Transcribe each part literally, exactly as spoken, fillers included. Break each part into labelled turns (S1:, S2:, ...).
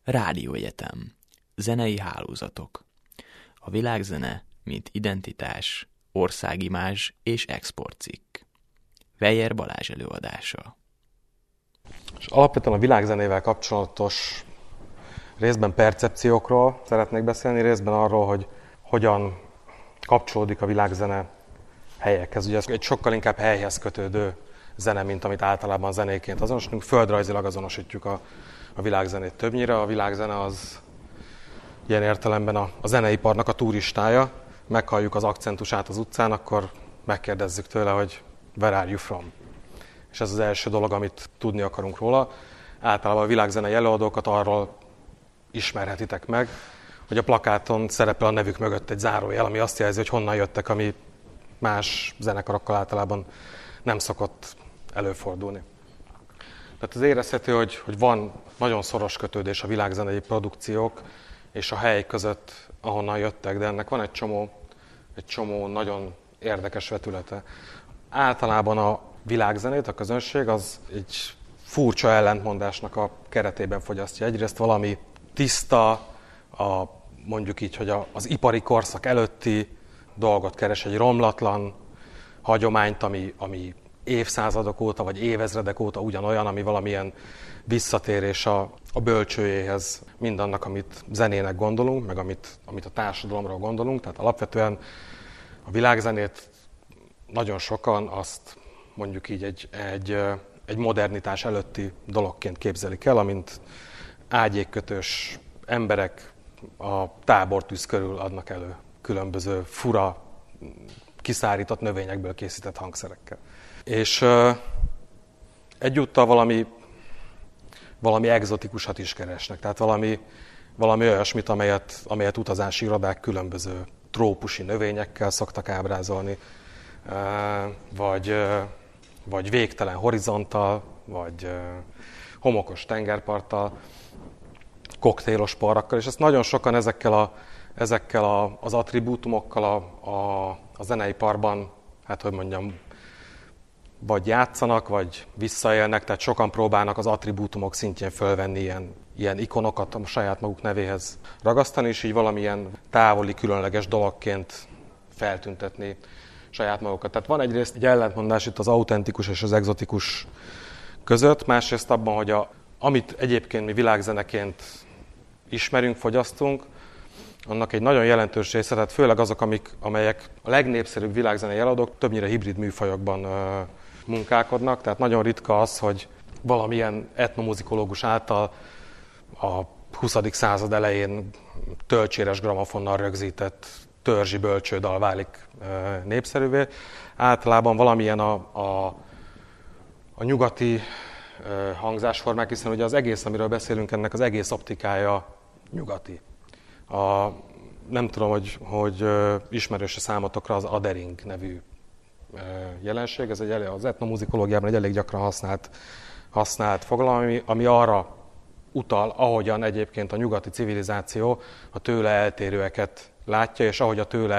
S1: Rádióegyetem. Zenei hálózatok. A világzene, mint identitás, országimázs és exportcikk. Weyer Balázs előadása.
S2: És alapvetően a világzenével kapcsolatos részben percepciókról szeretnék beszélni, részben arról, hogy hogyan kapcsolódik a világzene helyekhez. Ugye ez egy sokkal inkább helyhez kötődő zene, mint amit általában zenéként azonosítunk. Földrajzilag azonosítjuk a, a világzenét többnyire. A világzene az ilyen értelemben a, a zeneiparnak a turistája. Meghalljuk az akcentusát az utcán, akkor megkérdezzük tőle, hogy where are you from? És ez az első dolog, amit tudni akarunk róla. Általában a világzenei előadókat arról ismerhetitek meg, hogy a plakáton szerepel a nevük mögött egy zárójel, ami azt jelzi, hogy honnan jöttek, ami más zenekarokkal általában nem szokott előfordulni. Tehát az érezhető, hogy, hogy van nagyon szoros kötődés a világzenei produkciók és a hely között, ahonnan jöttek, de ennek van egy csomó, egy csomó nagyon érdekes vetülete. Általában a világzenét, a közönség az egy furcsa ellentmondásnak a keretében fogyasztja. Egyrészt valami tiszta, a, mondjuk így, hogy a, az ipari korszak előtti dolgot keres, egy romlatlan hagyományt, ami, ami évszázadok óta, vagy évezredek óta ugyanolyan, ami valamilyen visszatérés a, a bölcsőjéhez, mindannak, amit zenének gondolunk, meg amit, amit a társadalomról gondolunk. Tehát alapvetően a világzenét nagyon sokan azt mondjuk így egy, egy, egy modernitás előtti dologként képzelik el, amint ágyékkötős emberek a tábortűz körül adnak elő különböző fura, kiszárított növényekből készített hangszerekkel. És uh, egyúttal valami, valami egzotikusat is keresnek, tehát valami, valami olyasmit, amelyet, amelyet utazási irodák különböző trópusi növényekkel szoktak ábrázolni, uh, vagy, uh, vagy végtelen horizonttal, vagy uh, homokos tengerparttal, koktélos porrakkal, és ezt nagyon sokan ezekkel, a, ezekkel a, az attribútumokkal a, a, a zeneiparban, hát hogy mondjam, vagy játszanak, vagy visszaélnek, tehát sokan próbálnak az attribútumok szintjén fölvenni ilyen, ilyen ikonokat a saját maguk nevéhez ragasztani, és így valamilyen távoli, különleges dologként feltüntetni saját magukat. Tehát van egyrészt egy ellentmondás itt az autentikus és az egzotikus között, másrészt abban, hogy a, amit egyébként mi világzeneként ismerünk, fogyasztunk, annak egy nagyon jelentős része, tehát főleg azok, amik, amelyek a legnépszerűbb világzenei eladók, többnyire hibrid műfajokban ö, munkálkodnak, tehát nagyon ritka az, hogy valamilyen etnomuzikológus által a huszadik század elején tölcséres gramofonnal rögzített törzsi bölcsődal válik ö, népszerűvé. Általában valamilyen a, a, a nyugati ö, hangzásformák, hiszen ugye az egész, amiről beszélünk, ennek az egész optikája nyugati. A, nem tudom, hogy, hogy uh, ismerős a számotokra az othering nevű uh, jelenség. Ez egy, az etnomuzikológiában egy elég gyakran használt, használt fogalom, ami, ami arra utal, ahogyan egyébként a nyugati civilizáció a tőle eltérőeket látja, és ahogy a tőle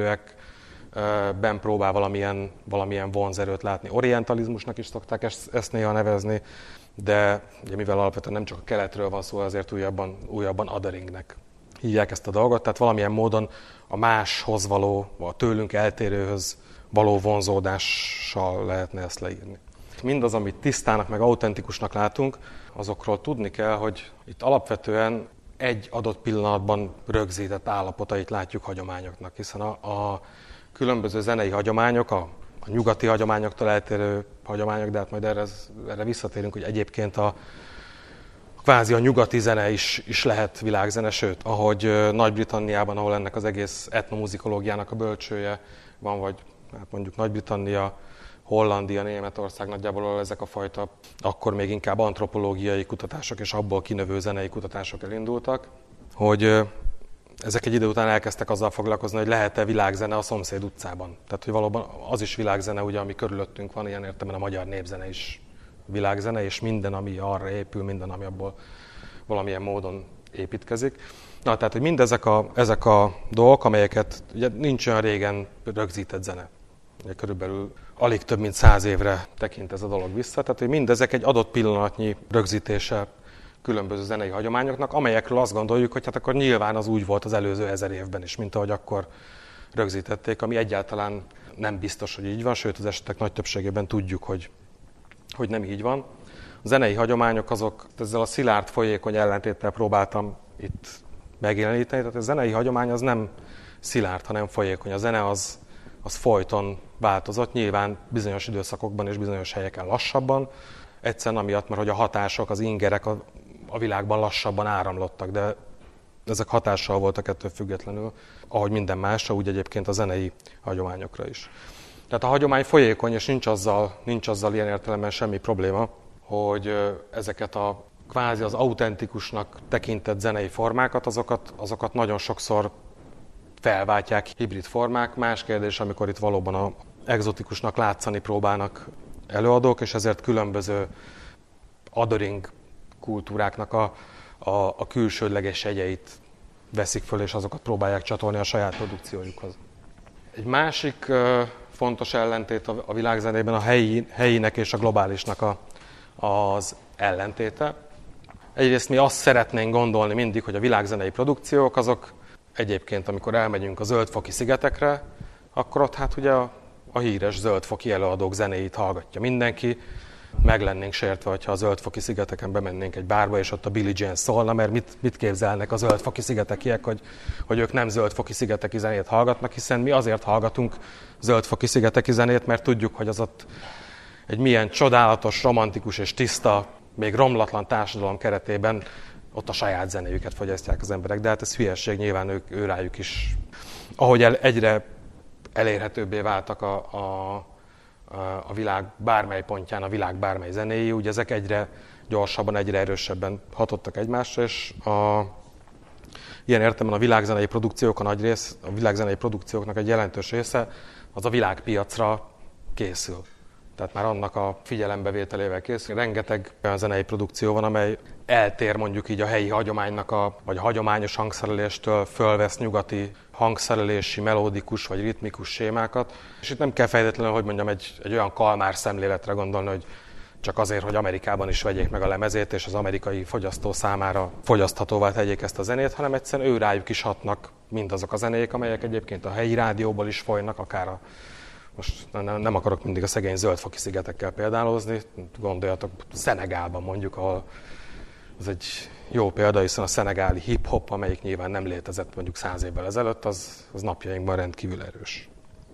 S2: eltérőekben uh, próbál valamilyen, valamilyen vonzerőt látni. Orientalizmusnak is szokták ezt, ezt néha nevezni, de ugye, mivel alapvetően nem csak a keletről van szó, azért újabban, újabban otheringnek hívják ezt a dolgot, tehát valamilyen módon a máshoz való, a tőlünk eltérőhöz való vonzódással lehetne ezt leírni. Mindaz, amit tisztának meg autentikusnak látunk, azokról tudni kell, hogy itt alapvetően egy adott pillanatban rögzített állapotait látjuk hagyományoknak, hiszen a, a különböző zenei hagyományok, a, a nyugati hagyományoktól eltérő hagyományok, de hát majd erre, erre visszatérünk, hogy egyébként a kvázi a nyugati zene is, is lehet világzene, sőt, ahogy Nagy-Britanniában, ahol ennek az egész etnomuzikológiának a bölcsője van, vagy hát mondjuk Nagy-Britannia, Hollandia, Németország, nagyjából ahol ezek a fajta, akkor még inkább antropológiai kutatások és abból kinövő zenei kutatások elindultak, hogy ezek egy idő után elkezdtek azzal foglalkozni, hogy lehet-e világzene a szomszéd utcában. Tehát, hogy valóban az is világzene, ugye, ami körülöttünk van, ilyen értelemben a magyar népzene is világzene, és minden, ami arra épül, minden, ami abból valamilyen módon építkezik. Na, tehát, hogy mindezek a, ezek a dolgok, amelyeket ugye nincs olyan régen rögzített zene. Ugye körülbelül alig több mint száz évre tekint ez a dolog vissza. Tehát, hogy mindezek egy adott pillanatnyi rögzítéssel különböző zenei hagyományoknak, amelyekről azt gondoljuk, hogy hát akkor nyilván az úgy volt az előző ezer évben is, mint ahogy akkor rögzítették, ami egyáltalán nem biztos, hogy így van, sőt az esetek nagy többségében tudjuk, hogy, hogy nem így van. A zenei hagyományok azok, ezzel a szilárd, folyékony ellentéttel próbáltam itt megjeleníteni, tehát a zenei hagyomány az nem szilárd, hanem folyékony. A zene az, az folyton változott, nyilván bizonyos időszakokban és bizonyos helyeken lassabban, egyszerűen amiatt, mert hogy a hatások, az ingerek a, a világban lassabban áramlottak, de ezek hatással voltak ettől függetlenül, ahogy minden másra, úgy egyébként a zenei hagyományokra is. Tehát a hagyomány folyékony, és nincs azzal, nincs azzal ilyen értelemben semmi probléma, hogy ezeket a kvázi az autentikusnak tekintett zenei formákat, azokat, azokat nagyon sokszor felváltják hibrid formák. Más kérdés, amikor itt valóban a egzotikusnak látszani próbálnak előadók, és ezért különböző othering kultúráknak a, a, a külsődleges jegyeit veszik föl, és azokat próbálják csatolni a saját produkciójukhoz. Egy másik uh, fontos ellentét a, a világzenében a helyi, helyinek és a globálisnak a, az ellentéte. Egyrészt mi azt szeretnénk gondolni mindig, hogy a világzenei produkciók azok egyébként, amikor elmegyünk a Zöld-foki szigetekre, akkor ott hát ugye a, a híres zöldfoki előadók zenéit hallgatja mindenki. Meg lennénk sértve, hogyha a Zöld-foki szigeteken bemennénk egy bárba, és ott a Billie Jean szólna, mert mit, mit képzelnek a Zöld-foki szigetekiek, hogy, hogy ők nem Zöld-foki szigeteki zenét hallgatnak, hiszen mi azért hallgatunk Zöld-foki szigeteki zenét, mert tudjuk, hogy az ott egy milyen csodálatos, romantikus és tiszta, még romlatlan társadalom keretében ott a saját zenéjüket fogyasztják az emberek. De hát ez hülyeség, nyilván ők, ő rájuk is. Ahogy el, egyre elérhetőbbé váltak a, a, a világ bármely pontján, a világ bármely zenéi, úgy ezek egyre gyorsabban, egyre erősebben hatottak egymásra, és a, ilyen értelemben a világzenei produkciók, a nagy rész, a világzenei produkcióknak egy jelentős része az a világpiacra készül. Tehát már annak a figyelembevételével készül. Rengeteg olyan zenei produkció van, amely eltér mondjuk így a helyi hagyománynak, a, vagy a hagyományos hangszereléstől, fölvesz nyugati hangszerelési, melódikus vagy ritmikus sémákat. És itt nem kell feltétlenül, hogy mondjam, egy, egy olyan kalmár szemléletre gondolni, hogy csak azért, hogy Amerikában is vegyék meg a lemezét, és az amerikai fogyasztó számára fogyaszthatóvá tegyék ezt a zenét, hanem egyszerűen ő rájuk is hatnak mindazok a zenék, amelyek egyébként a helyi rádióból is folynak, akár a most nem akarok mindig a szegény Zöld-foki szigetekkel példálozni, gondoljatok Szenegálban mondjuk, ahol az egy jó példa, hiszen a szenegáli hip-hop, amelyik nyilván nem létezett mondjuk száz évvel ezelőtt, az, az napjainkban rendkívül erős.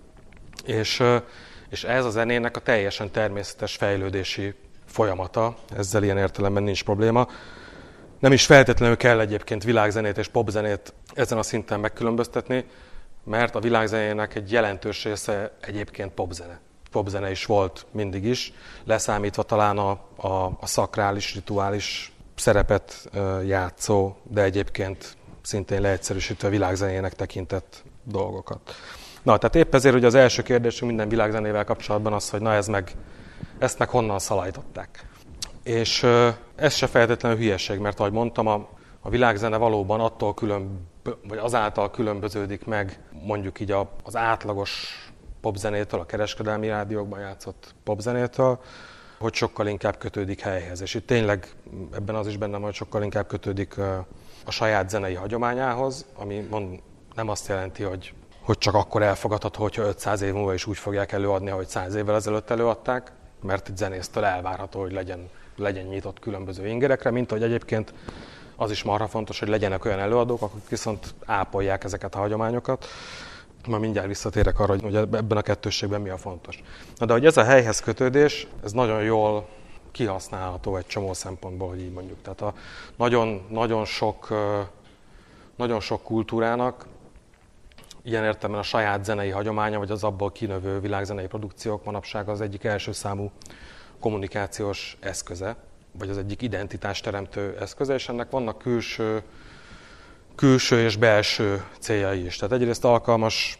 S2: És, és ez a zenének a teljesen természetes fejlődési folyamata, ezzel ilyen értelemben nincs probléma. Nem is feltétlenül kell egyébként világzenét és popzenét ezen a szinten megkülönböztetni, mert a világzenének egy jelentős része egyébként popzene. Popzene is volt mindig is, leszámítva talán a, a, a szakrális, rituális szerepet játszó, de egyébként szintén leegyszerűsítve világzenének tekintett dolgokat. Na, tehát épp ezért ugye az első kérdésünk minden világzenével kapcsolatban az, hogy na ez meg, ezt meg honnan szalajtották. És ez se feltétlenül hülyeség, mert ahogy mondtam, a, a világzene valóban attól külön, vagy azáltal különböződik meg mondjuk így az átlagos popzenétől, a kereskedelmi rádiókban játszott popzenétől, hogy sokkal inkább kötődik helyhez. És itt tényleg ebben az is benne van, hogy sokkal inkább kötődik a saját zenei hagyományához, ami nem azt jelenti, hogy, hogy csak akkor elfogadható, hogyha ötszáz év múlva is úgy fogják előadni, ahogy száz évvel ezelőtt előadták, mert egy zenésztől elvárható, hogy legyen, legyen nyitott különböző ingerekre, mint hogy egyébként az is marha fontos, hogy legyenek olyan előadók, akik viszont ápolják ezeket a hagyományokat. Ma mindjárt visszatérek arra, hogy ebben a kettősségben mi a fontos. Na de hogy ez a helyhez kötődés, ez nagyon jól kihasználható egy csomó szempontból, hogy így mondjuk. Tehát a nagyon, nagyon, sok, nagyon sok kultúrának ilyen értelemben a saját zenei hagyománya, vagy az abból kinövő világzenei produkciók manapság az egyik első számú kommunikációs eszköze, vagy az egyik identitásteremtő eszköze, és ennek vannak külső, külső és belső céljai is. Tehát egyrészt alkalmas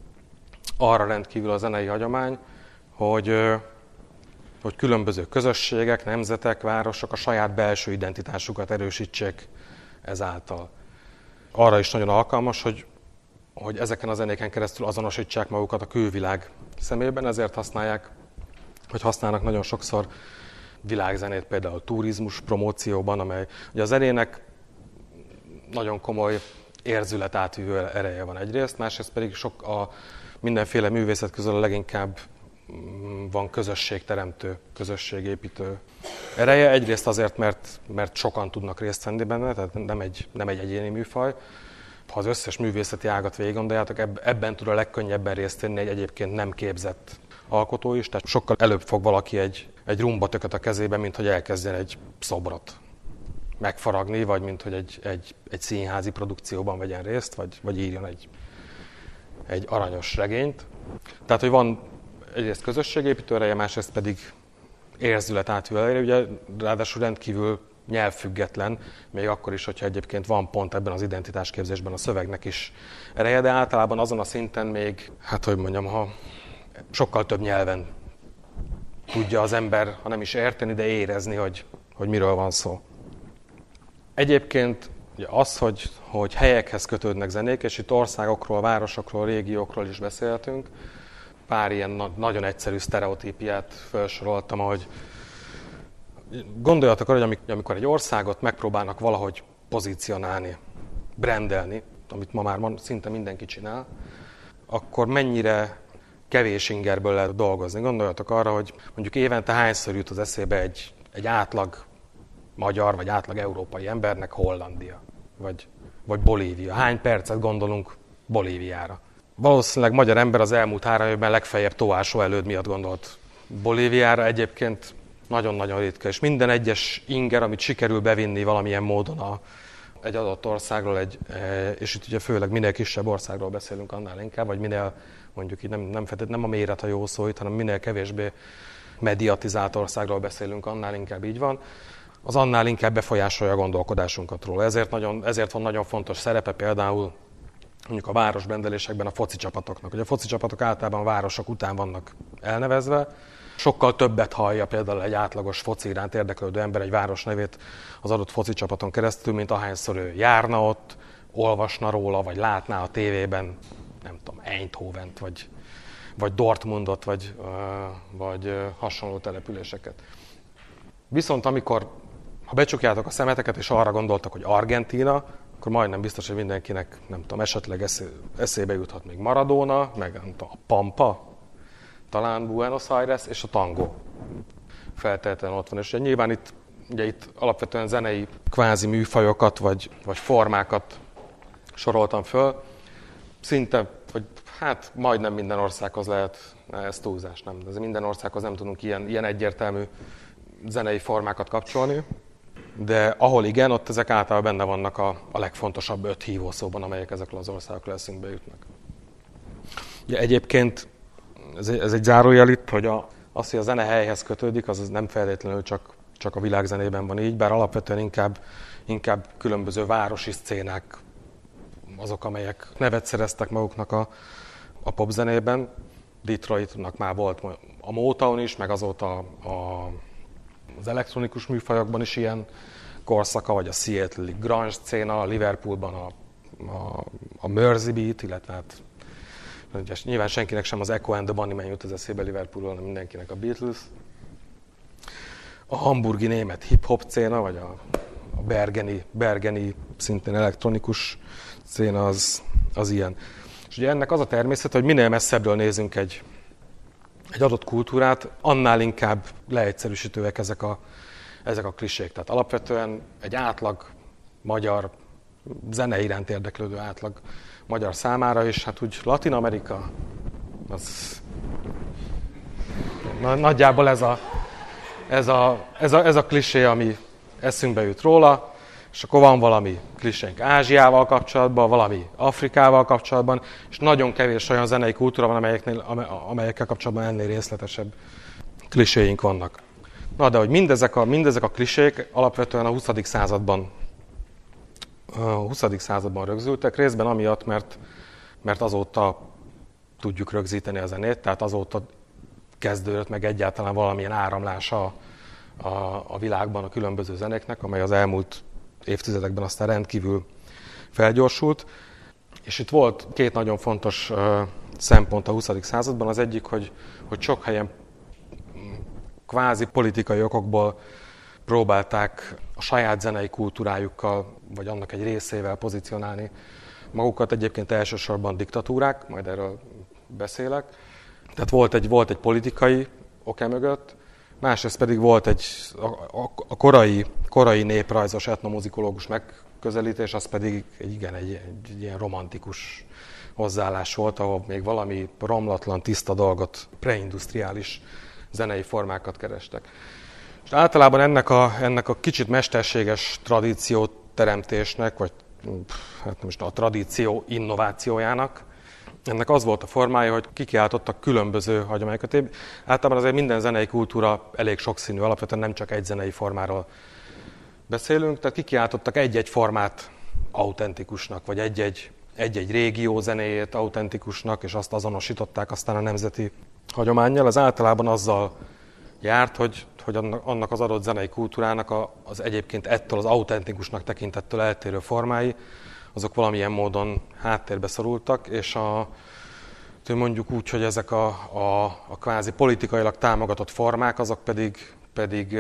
S2: arra rendkívül a zenei hagyomány, hogy, hogy különböző közösségek, nemzetek, városok a saját belső identitásukat erősítsék ezáltal. Arra is nagyon alkalmas, hogy, hogy ezeken a zenéken keresztül azonosítsák magukat a külvilág szemében, ezért használják, vagy használnak nagyon sokszor világzenét például turizmus promócióban, amely ugye a zenének nagyon komoly érzület átvívő ereje van egyrészt, másrészt pedig sok a mindenféle művészet közül a leginkább van közösségteremtő, közösségépítő ereje. Egyrészt azért, mert, mert sokan tudnak részt venni benne, tehát nem egy, nem egy egyéni műfaj. Ha az összes művészeti ágat végig gondoljátok, ebben tud a legkönnyebben részt venni egy egyébként nem képzett alkotó is, tehát sokkal előbb fog valaki egy, egy rumbatököt a kezébe, mint hogy elkezdjen egy szobrot megfaragni, vagy mint hogy egy, egy, egy színházi produkcióban vegyen részt, vagy, vagy írjon egy, egy aranyos regényt. Tehát, hogy van egyrészt közösségépítő ereje, másrészt pedig érzület átvívő ereje, ugye ráadásul rendkívül nyelvfüggetlen, még akkor is, hogyha egyébként van pont ebben az identitásképzésben a szövegnek is ereje, de általában azon a szinten még, hát hogy mondjam, ha sokkal több nyelven tudja az ember, ha nem is érteni, de érezni, hogy, hogy miről van szó. Egyébként ugye az, hogy, hogy helyekhez kötődnek zenék, és itt országokról, városokról, régiókról is beszéltünk, pár ilyen na- nagyon egyszerű sztereotípiát felsoroltam, ahogy gondoljatok arra, hogy amikor egy országot megpróbálnak valahogy pozícionálni, brandelni, amit ma már szinte mindenki csinál, akkor mennyire kevés ingerből lehet dolgozni. Gondoljatok arra, hogy mondjuk évente hányszor jut az eszébe egy, egy átlag magyar vagy átlag európai embernek Hollandia, vagy, vagy Bolívia. Hány percet gondolunk Bolíviára? Valószínűleg magyar ember az elmúlt három évben legfeljebb tóásó előd miatt gondolt Bolíviára, egyébként nagyon-nagyon ritka, és minden egyes inger, amit sikerül bevinni valamilyen módon a, egy adott országról, egy, és itt ugye főleg minél kisebb országról beszélünk, annál inkább, vagy minél, mondjuk így nem, nem, nem a méret a jó szó itt, hanem minél kevésbé mediatizált országról beszélünk, annál inkább így van, az annál inkább befolyásolja a gondolkodásunkat róla. Ezért, nagyon, ezért van nagyon fontos szerepe például mondjuk a városbrendelésekben a foci csapatoknak. Ugye a foci csapatok általában városok után vannak elnevezve, sokkal többet hallja például egy átlagos foci iránt érdeklődő ember egy város nevét az adott foci csapaton keresztül, mint ahányszor ő járna ott, olvasna róla, vagy látná a tévében, nem tudom, Eindhovent, vagy, vagy Dortmundot, vagy, vagy hasonló településeket. Viszont amikor, ha becsukjátok a szemeteket, és arra gondoltak, hogy Argentína, akkor majdnem biztos, hogy mindenkinek, nem tudom, esetleg eszébe juthat még Maradona, meg nem tudom, a Pampa, talán Buenos Aires, és a tango feltétlenül ott van. És ugye nyilván itt, ugye itt alapvetően zenei kvázi műfajokat, vagy, vagy formákat soroltam föl. Szinte, vagy hát majdnem minden országhoz lehet, ez túlzás, nem, de minden országhoz nem tudunk ilyen, ilyen egyértelmű zenei formákat kapcsolni. De ahol igen, ott ezek általában benne vannak a, a legfontosabb öt hívószóban, amelyek ezekről az országokról eszünkbe jutnak. Ugye egyébként ez egy, ez egy zárójel itt, hogy a, az, hogy a zene helyhez kötődik, az nem feltétlenül csak, csak a világzenében van így, bár alapvetően inkább, inkább különböző városi szcénák azok, amelyek nevet szereztek maguknak a, a popzenében. Detroitnak már volt a Motown is, meg azóta a az elektronikus műfajokban is ilyen korszaka, vagy a Seattle-i grunge szcéna, a Liverpoolban a, a, a Mersey Beat, illetve hát nyilván senkinek sem az Echo and the Bunnymen jut az eszébe Liverpoolról, hanem mindenkinek a Beatles. A hamburgi német hip-hop szcéna, vagy a, a bergeni, bergeni szintén elektronikus szcéna az, az ilyen. És ugye ennek az a természet, hogy minél messzebbről nézünk egy egy adott kultúrát, annál inkább leegyszerűsítőek ezek a, ezek a klisék. Tehát alapvetően egy átlag magyar, zene iránt érdeklődő átlag magyar számára, és hát úgy Latin Amerika, az nagyjából ez a, ez a, ez a, ez a klisé, ami eszünkbe jut róla, és akkor van valami klisénk Ázsiával kapcsolatban, valami Afrikával kapcsolatban, és nagyon kevés olyan zenei kultúra van, amelyeknél, amelyekkel kapcsolatban ennél részletesebb kliséink vannak. Na, de hogy mindezek a, mindezek a klisék alapvetően a huszadik században, a huszadik században rögzültek, részben amiatt, mert, mert azóta tudjuk rögzíteni a zenét, tehát azóta kezdődött meg egyáltalán valamilyen áramlása a, a világban a különböző zenéknek, amely az elmúlt évtizedekben aztán rendkívül felgyorsult. És itt volt két nagyon fontos uh, szempont a huszadik században. Az egyik, hogy, hogy sok helyen kvázi politikai okokból próbálták a saját zenei kultúrájukkal, vagy annak egy részével pozícionálni magukat, egyébként elsősorban diktatúrák, majd erről beszélek. Tehát volt egy, volt egy politikai oke mögött, másrészt pedig volt egy a, a, a korai, korai néprajzos etnomuzikológus megközelítés, az pedig egy, igen, egy, egy, egy ilyen romantikus hozzáállás volt, ahol még valami romlatlan, tiszta dolgot, preindustriális zenei formákat kerestek. És általában ennek a, ennek a kicsit mesterséges tradícióteremtésnek, vagy hát nem is a tradíció innovációjának, ennek az volt a formája, hogy kikiáltottak különböző hagyományokat. Általában azért minden zenei kultúra elég sokszínű, alapvetően nem csak egy zenei formáról beszélünk, tehát kikiáltottak egy-egy formát autentikusnak, vagy egy-egy, egy-egy régió zenéjét autentikusnak, és azt azonosították aztán a nemzeti hagyománnyal. Az általában azzal járt, hogy, hogy annak az adott zenei kultúrának az egyébként ettől az autentikusnak tekintettől eltérő formái, azok valamilyen módon háttérbe szorultak, és a, mondjuk úgy, hogy ezek a, a, a kvázi politikailag támogatott formák, azok pedig, pedig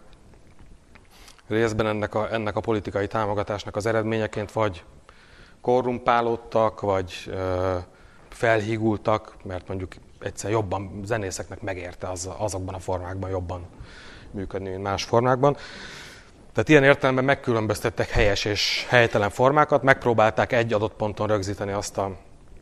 S2: részben ennek a, ennek a politikai támogatásnak az eredményeként vagy korrumpálódtak, vagy felhígultak, mert mondjuk egyszer jobban zenészeknek megérte az, azokban a formákban jobban működni, mint más formákban. Tehát ilyen értelemben megkülönböztettek helyes és helytelen formákat, megpróbálták egy adott ponton rögzíteni azt a,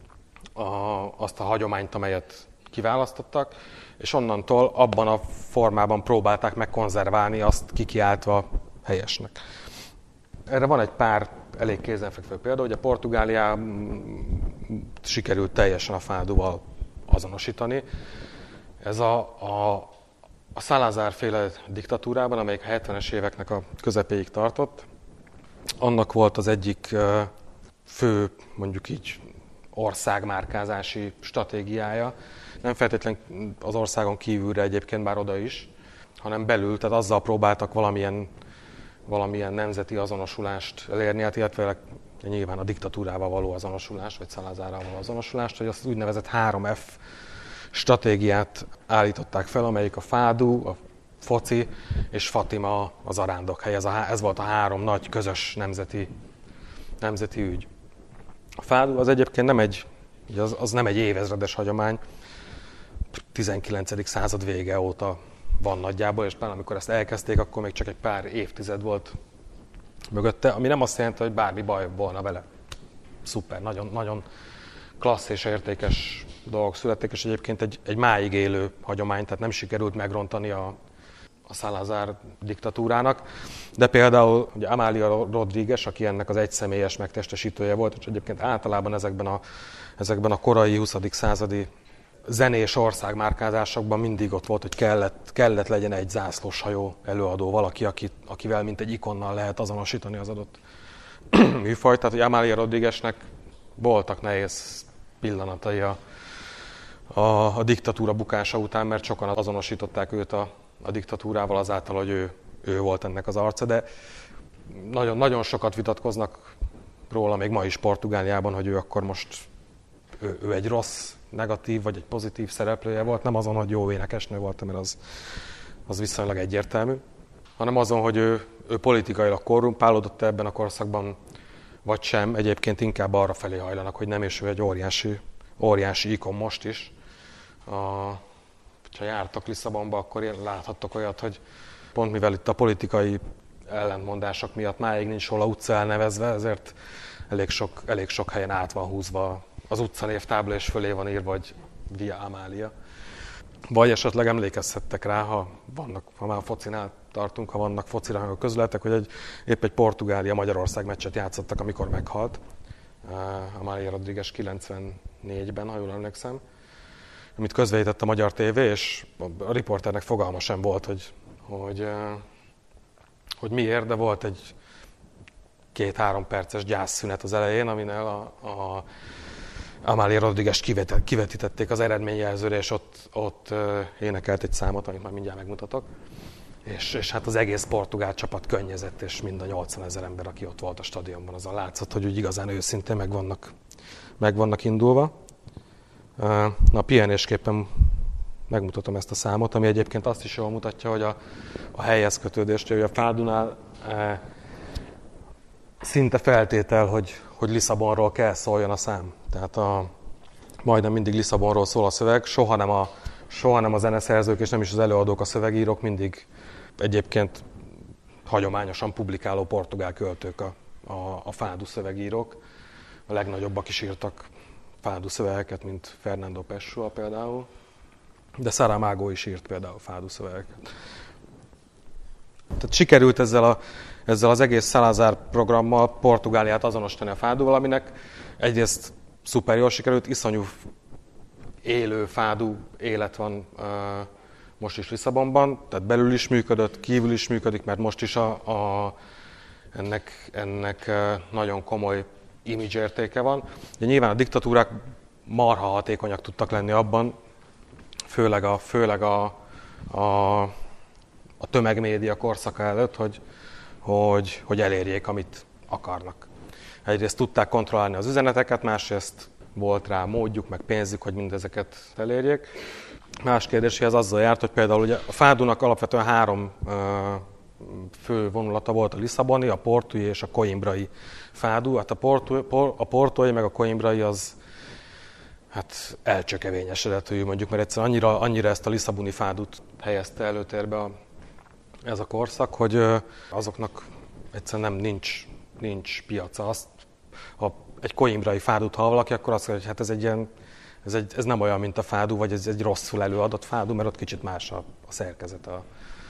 S2: a, azt a hagyományt, amelyet kiválasztottak, és onnantól abban a formában próbálták megkonzerválni, azt kikiáltva helyesnek. Erre van egy pár elég kézenfekvő példa, hogy a Portugáliában sikerült teljesen a fádúval azonosítani. Ez a, a, a Salazar-féle diktatúrában, amelyik a hetvenes éveknek a közepéig tartott, annak volt az egyik fő, mondjuk így, országmárkázási stratégiája. Nem feltétlenül az országon kívülre egyébként, bár oda is, hanem belül, tehát azzal próbáltak valamilyen, valamilyen nemzeti azonosulást elérni, hát illetve nyilván a diktatúrával való azonosulást, vagy Salazarral való azonosulást, hogy azt úgynevezett három F stratégiát állították fel, amelyik a fádú, a foci és Fatima az arándokhely. Ez, a, ez volt a három nagy közös nemzeti, nemzeti ügy. A fádú az egyébként nem egy, az, az nem egy évezredes hagyomány, tizenkilencedik század vége óta van nagyjából, és talán amikor ezt elkezdték, akkor még csak egy pár évtized volt mögötte, ami nem azt jelenti, hogy bármi baj volna vele. Szuper, nagyon, nagyon klassz és értékes dolgok születtek, és egyébként egy, egy máig élő hagyomány, tehát nem sikerült megrontani a, a Salazar diktatúrának, de például ugye Amália Rodríguez, aki ennek az egyszemélyes megtestesítője volt, és egyébként általában ezekben a, ezekben a korai huszadik századi zenés országmárkázásokban mindig ott volt, hogy kellett, kellett legyen egy zászlóshajó előadó, valaki, aki, akivel mint egy ikonnal lehet azonosítani az adott műfajt. Tehát, hogy Amália Rodrígueznek voltak nehéz pillanatai a, a, a diktatúra bukása után, mert sokan azonosították őt a, a diktatúrával azáltal, hogy ő, ő volt ennek az arca, de nagyon, nagyon sokat vitatkoznak róla még ma is Portugáliában, hogy ő akkor most ő, ő egy rossz, negatív vagy egy pozitív szereplője volt, nem azon, hogy jó énekesnő volt, mert az, az viszonylag egyértelmű, hanem azon, hogy ő, ő politikailag korrumpálódott ebben a korszakban, vagy sem, egyébként inkább arra felé hajlanak, hogy nem, és ő egy óriási, óriási ikon most is. A, ha jártok Lisszabonba, akkor láthattok olyat, hogy pont mivel itt a politikai ellentmondások miatt máig nincs hol a utca elnevezve, ezért elég sok, elég sok helyen át van húzva az utcanévtábla, és fölé van írva, hogy Via Amália. Vagy esetleg emlékezhettek rá, ha, vannak, ha már a focinál tartunk, ha vannak focirányok közületek, hogy egy, épp egy Portugália-Magyarország meccset játszottak, amikor meghalt. Uh, Amália Rodríguez kilencvennégyben, ha jól emlékszem, amit közvetített a Magyar té vé, és a riporternek fogalma sem volt, hogy, hogy, uh, hogy miért, de volt egy két-három perces gyászszünet az elején, aminél a, a Amália Rodríguez kivetítették az eredményjelzőre, és ott, ott uh, énekelt egy számot, amit majd mindjárt megmutatok. És, és hát az egész portugál csapat könnyezett, és mind a nyolcvanezer ember, aki ott volt a stadionban, azon látszott, hogy úgy igazán őszintén meg vannak, meg vannak indulva. Na, pihenésképpen megmutatom ezt a számot, ami egyébként azt is jól mutatja, hogy a, a helyhez kötődést, hogy a fádunál e, szinte feltétel, hogy, hogy Lisszabonról kell szóljon a szám. Tehát a, majdnem mindig Lisszabonról szól a szöveg, soha nem a, soha nem a zeneszerzők és nem is az előadók, a szövegírók, mindig egyébként hagyományosan publikáló portugál költők a, a, a fádu szövegírók. A legnagyobbak is írtak fádu szövegeket, mint Fernando Pessoa például, de Saramago is írt például fádu szövegeket. Tehát sikerült ezzel, a, ezzel az egész Salazar programmal Portugáliát azonosítani a fádúval, aminek egyrészt szuper jól sikerült, iszonyú élő fádu élet van uh, most is Lisszabonban, tehát belül is működött, kívül is működik, mert most is a, a, ennek, ennek uh, nagyon komoly image értéke van. De nyilván a diktatúrák marha hatékonyak tudtak lenni abban, főleg a, főleg a, a, a tömegmédia korszaka előtt, hogy, hogy, hogy elérjék, amit akarnak. Egyrészt tudták kontrollálni az üzeneteket, másrészt volt rá módjuk, meg pénzük, hogy mindezeket elérjék. Más kérdés, hogy ez azzal járt, hogy például ugye a fádúnak alapvetően három uh, fő vonulata volt, a lisszaboni, a portui és a coimbrai fádú. Hát a, portu, por, a portói meg a coimbrai az hát elcsökevényesedett, hogy mondjuk, mert egyszerűen annyira, annyira ezt a lisszaboni fádút helyezte előtérbe a, ez a korszak, hogy uh, azoknak egyszerűen nem nincs, nincs piaca. Azt, ha egy coimbrai fádút hall valaki, akkor azt mondja, hogy hát ez, egy ilyen, ez, egy, ez nem olyan, mint a fádú, vagy ez egy rosszul előadott fádú, mert ott kicsit más a, a szerkezet a,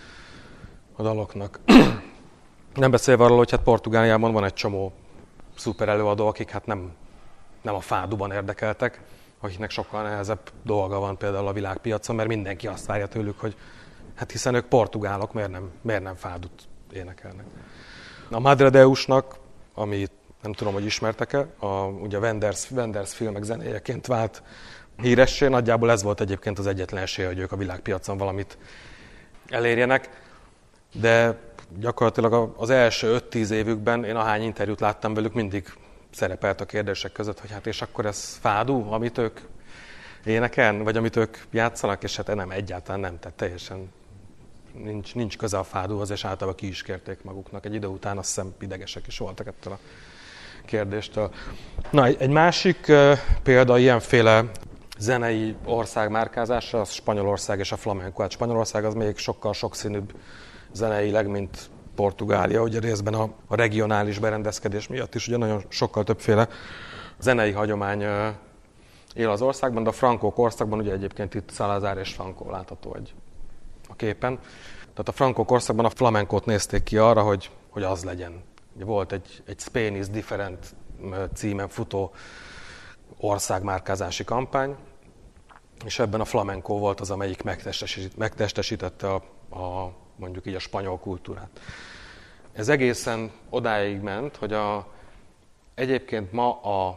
S2: a daloknak. Nem beszélve arról, hogy hát Portugáliában van egy csomó szuper előadó, akik hát nem, nem a fádúban érdekeltek, akiknek sokkal nehezebb dolga van például a világpiacon, mert mindenki azt várja tőlük, hogy hát hiszen ők portugálok, miért nem, miért nem fádút énekelnek. A Madre Deusnak, ami nem tudom, hogy ismertek-e, a, ugye Wenders, Wenders filmek zenéjeként vált híressé, nagyjából ez volt egyébként az egyetlen esély, hogy ők a világpiacon valamit elérjenek, de gyakorlatilag az első öt-tíz évükben én ahány interjút láttam velük, mindig szerepelt a kérdések között, hogy hát és akkor ez fádú, amit ők énekeln, vagy amit ők játszanak, és hát nem, egyáltalán nem, tehát teljesen nincs, nincs köze a fádúhoz, és általában ki is kérték maguknak. Egy idő után azt hiszem idegesek is voltak ettől a kérdéstől. Na, egy másik uh, példa ilyenféle zenei országmárkázásra, az Spanyolország és a flamenco. Hát Spanyolország az még sokkal sokszínűbb zeneileg, mint Portugália, ugye részben a, a regionális berendezkedés miatt is, ugye nagyon sokkal többféle zenei hagyomány uh, él az országban, de a Franco korszakban ugye egyébként itt Salazar és Franco látható egy a képen. Tehát a Franco korszakban a flamencót nézték ki arra, hogy, hogy az legyen. Ugye volt egy, egy Spain is Different címen futó országmárkázási kampány, és ebben a flamenco volt az, amelyik megtestesít, megtestesítette a, a, mondjuk így a spanyol kultúrát. Ez egészen odáig ment, hogy a, egyébként ma a,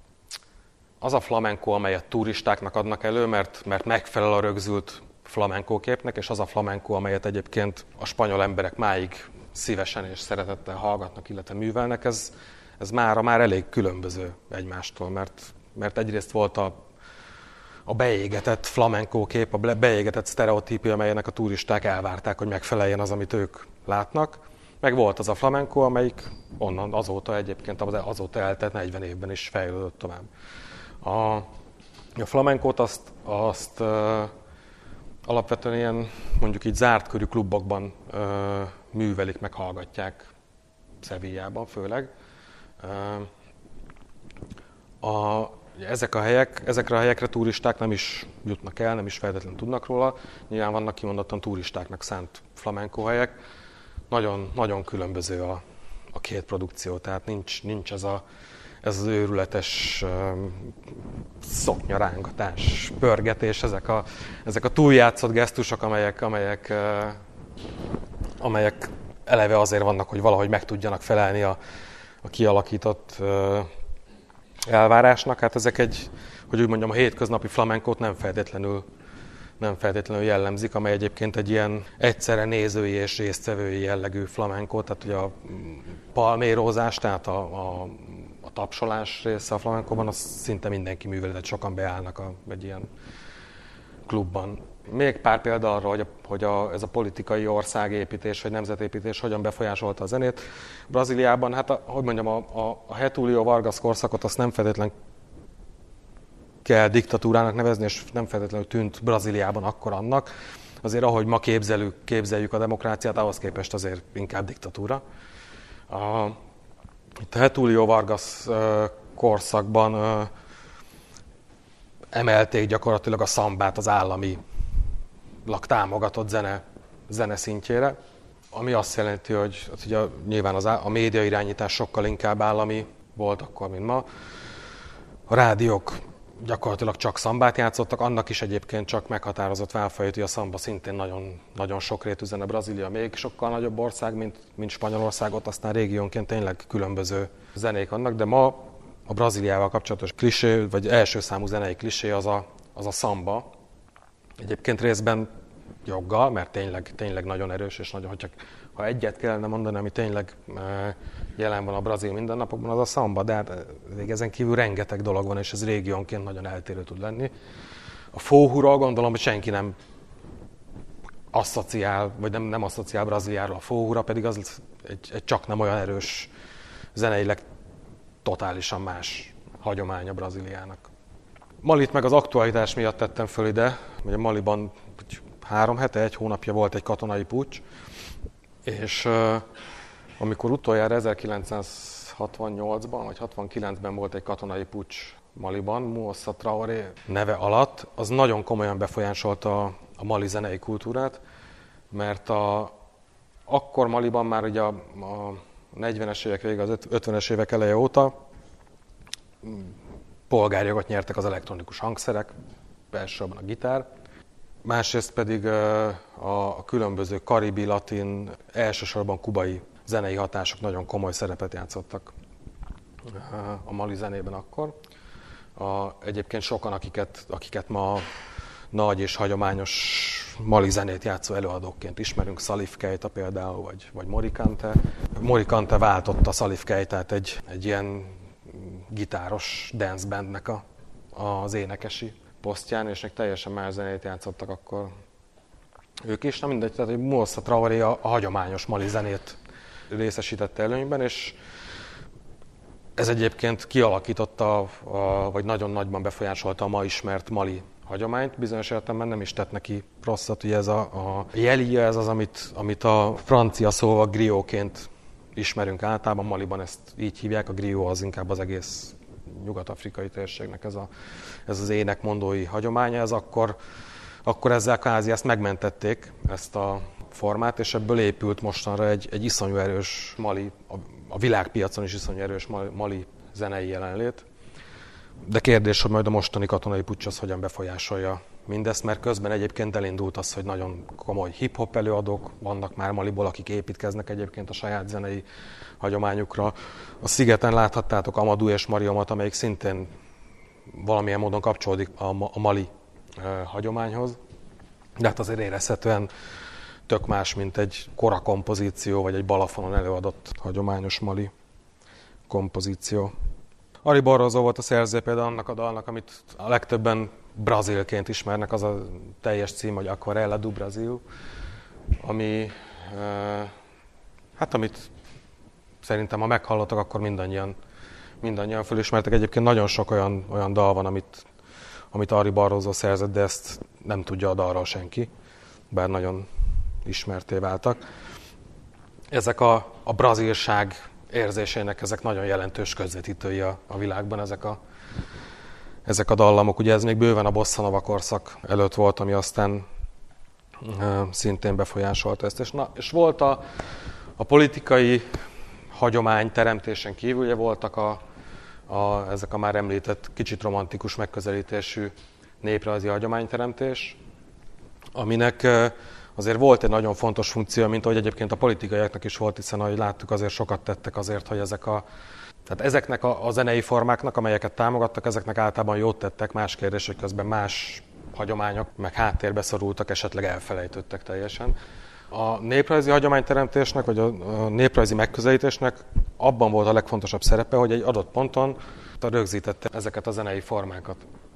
S2: az a flamenco, amelyet turistáknak adnak elő, mert, mert megfelel a rögzült flamenco képnek, és az a flamenco, amelyet egyébként a spanyol emberek máig szívesen és szeretettel hallgatnak, illetve művelnek, ez, ez mára már elég különböző egymástól, mert, mert egyrészt volt a, a beégetett flamenco kép, a beégetett sztereotípia, amelyenek a turisták elvárták, hogy megfeleljen az, amit ők látnak, meg volt az a flamenco, amelyik onnan azóta egyébként azóta eltelt negyven évben is fejlődött tovább. A, a flamencót azt, azt uh, alapvetően ilyen, mondjuk így zárt körű klubokban uh, művelik, meg hallgatják, Sevillában főleg. Uh, a, ezek a helyek, ezekre a helyekre turisták nem is jutnak el, nem is feltétlenül tudnak róla. Nyilván vannak kimondottan turistáknak szánt flamenco helyek. Nagyon, nagyon különböző a, a két produkció, tehát nincs, nincs ez, a, ez az őrületes um, szoknyarángatás, pörgetés, ezek a, ezek a túljátszott gesztusok, amelyek, amelyek, uh, amelyek eleve azért vannak, hogy valahogy meg tudjanak felelni a, a kialakított uh, elvárásnak. Hát ezek egy, hogy úgy mondjam, a hétköznapi flamencót nem feltétlenül, nem feltétlenül jellemzik, amely egyébként egy ilyen egyszerre nézői és résztvevői jellegű flamencó, tehát ugye a palmérózás, tehát a, a, a tapsolás része a flamencóban, az szinte mindenki műveli, tehát sokan beállnak a, egy ilyen klubban. Még pár példa arra, hogy, a, hogy a, ez a politikai országépítés vagy nemzetépítés hogyan befolyásolta a zenét. Brazíliában, hát a, hogy mondjam, a, a, a Getúlio Vargas korszakot azt nem feltétlenül kell diktatúrának nevezni, és nem feltétlenül tűnt Brazíliában akkor annak. Azért ahogy ma képzeljük, képzeljük a demokráciát, ahhoz képest azért inkább diktatúra. A, itt a Getúlio Vargas korszakban emelték gyakorlatilag a szambát az állami támogatott zene, zene szintjére, ami azt jelenti, hogy hát ugye nyilván az, a média irányítás sokkal inkább állami volt akkor, mint ma. A rádiók gyakorlatilag csak szambát játszottak, annak is egyébként csak meghatározott válfajt, hogy a szamba szintén nagyon, nagyon sokrétű zene. Brazília még sokkal nagyobb ország, mint, mint Spanyolország, ott aztán régiónként tényleg különböző zenék vannak, de ma a Brazíliával kapcsolatos klisé, vagy első számú zenei klisé az a, az a szamba. Egyébként részben joggal, mert tényleg, tényleg nagyon erős, és nagyon, hogyha, ha egyet kellene mondani, ami tényleg jelen van a brazil mindennapokban, az a szamba, de hát ezen kívül rengeteg dolog van, és ez régiónként nagyon eltérő tud lenni. A fóhura, gondolom, hogy senki nem asszociál, vagy nem, nem asszociál Brazíliáról, a fóhura pedig az egy, egy csak nem olyan erős, zeneileg totálisan más hagyománya Brazíliának. Malit meg az aktualitás miatt tettem föl ide, ugye Maliban három hete, egy hónapja volt egy katonai puccs, és uh, amikor utoljára ezerkilencszázhatvannyolcban vagy hatvankilencben volt egy katonai puccs Maliban, Moussa Traoré neve alatt, az nagyon komolyan befolyásolta a, a mali zenei kultúrát, mert a, akkor Maliban már ugye a, a negyvenes évek vége, az ötvenes évek eleje óta polgárjogot nyertek az elektronikus hangszerek, elsősorban a gitár, másrészt pedig a különböző karibi, latin, elsősorban kubai zenei hatások nagyon komoly szerepet játszottak a mali zenében akkor. A, egyébként sokan, akiket, akiket ma nagy és hagyományos mali zenét játszó előadóként ismerünk, Salif Keita például, vagy, vagy Morikante. Morikante váltotta Salif Keitát egy, egy ilyen gitáros dance bandnek a, az énekesi posztján, és még teljesen más zenét játszottak akkor ők is. Na mindegy, tehát hogy Moussa Traoré a, a hagyományos mali zenét részesítette előnyben, és ez egyébként kialakította, a, vagy nagyon nagyban befolyásolta a ma ismert mali hagyományt. Bizonyos értelemben nem is tett neki rosszat, hogy ez a, a jelije, ez az, amit, amit a francia szóval grióként ismerünk általában. Maliban ezt így hívják, a grió az inkább az egész nyugat-afrikai térségnek ez, a, ez az énekmondói hagyománya. Ez akkor, akkor ezzel kvázi ezt megmentették, ezt a formát, és ebből épült mostanra egy, egy iszonyú erős mali, a, a világpiacon is iszonyú erős mali, mali zenei jelenlét. De kérdés, hogy majd a mostani katonai puccs az hogyan befolyásolja mindezt, mert közben egyébként elindult az, hogy nagyon komoly hip-hop előadók vannak már Maliból, akik építkeznek egyébként a saját zenei hagyományukra. A szigeten láthattátok Amadou és Mariomat, amelyik szintén valamilyen módon kapcsolódik a, a mali e, hagyományhoz. De hát azért érezhetően tök más, mint egy kora kompozíció, vagy egy balafonon előadott hagyományos mali kompozíció. Ari Barroso volt a szerző például annak a dalnak, amit a legtöbben brazilként ismernek, az a teljes cím, hogy Aquarela do Brasil, ami, hát amit szerintem, ha meghallottak, akkor mindannyian, mindannyian fölismertek. Egyébként nagyon sok olyan, olyan dal van, amit, amit Ari Barroso szerzett, de ezt nem tudja a dalról senki, bár nagyon ismerté váltak. Ezek a, a brazilság érzésének ezek nagyon jelentős közvetítői a, a világban, ezek a, ezek a dallamok. Ugye ez még bőven a bossa nova korszak előtt volt, ami aztán e, szintén befolyásolta ezt. És, na, és volt a, a politikai hagyomány teremtésen kívül, ugye voltak a, a, ezek a már említett kicsit romantikus megközelítésű néprajzi hagyományteremtés, aminek e, azért volt egy nagyon fontos funkció, mint ahogy egyébként a politikaiaknak is volt, hiszen ahogy láttuk, azért sokat tettek azért, hogy ezek a, tehát ezeknek a, a zenei formáknak, amelyeket támogattak, ezeknek általában jót tettek, más kérdés, hogy közben más hagyományok, meg háttérbe szorultak, esetleg elfelejtődtek teljesen. A néprajzi hagyományteremtésnek, vagy a néprajzi megközelítésnek abban volt a legfontosabb szerepe, hogy egy adott ponton rögzítette ezeket a zenei formákat.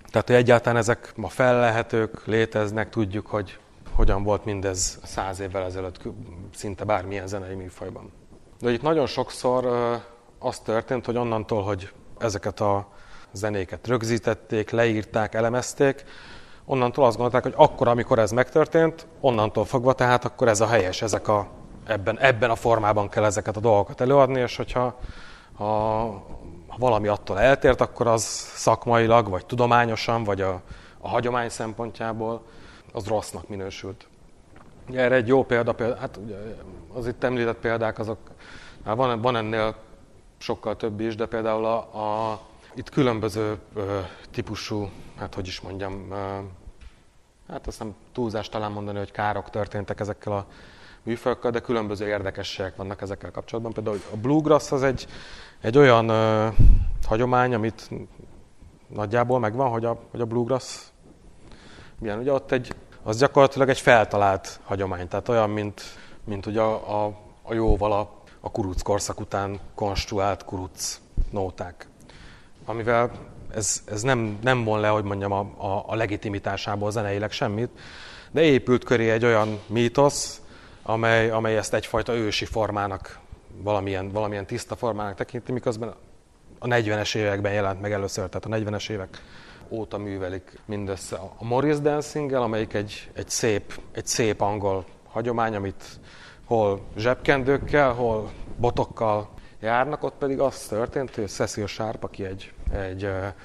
S2: Tehát, hogy egyáltalán ezek ma fellehetők, léteznek, tudjuk, hogy hogyan volt mindez száz évvel ezelőtt szinte bármilyen zenei műfajban. De itt nagyon sokszor az történt, hogy onnantól, hogy ezeket a zenéket rögzítették, leírták, elemezték, onnantól azt gondolták, hogy akkor, amikor ez megtörtént, onnantól fogva, tehát akkor ez a helyes, ezek a, ebben, ebben a formában kell ezeket a dolgokat előadni, és hogyha ha, ha valami attól eltért, akkor az szakmailag, vagy tudományosan, vagy a, a hagyomány szempontjából az rossznak minősült. Erre egy jó példa, példa hát ugye az itt említett példák, azok, van, van ennél sokkal több is, de például a, a, itt különböző ö, típusú, hát hogy is mondjam, ö, hát azt nem túlzás talán mondani, hogy károk történtek ezekkel a műfajokkal, de különböző érdekességek vannak ezekkel kapcsolatban. Például a bluegrass az egy, egy olyan ö, hagyomány, amit nagyjából megvan, hogy a, hogy a bluegrass milyen. Ugye ott egy, az gyakorlatilag egy feltalált hagyomány, tehát olyan, mint, mint ugye a, a, a jóval a, a kuruc korszak után konstruált kuruc nóták. Amivel ez, ez nem, nem von le, hogy mondjam, a, a, a legitimitásából zeneileg semmit, de épült köré egy olyan mítosz, amely, amely ezt egyfajta ősi formának, valamilyen, valamilyen tiszta formának tekinti, miközben a negyvenes években jelent meg először, tehát a negyvenes évek óta művelik mindössze a Morris Dancing-el, amelyik egy, egy, szép, egy szép angol hagyomány, amit hol zsebkendőkkel, hol botokkal járnak, ott pedig az történt, hogy Cecil Sharp, aki egy, egy,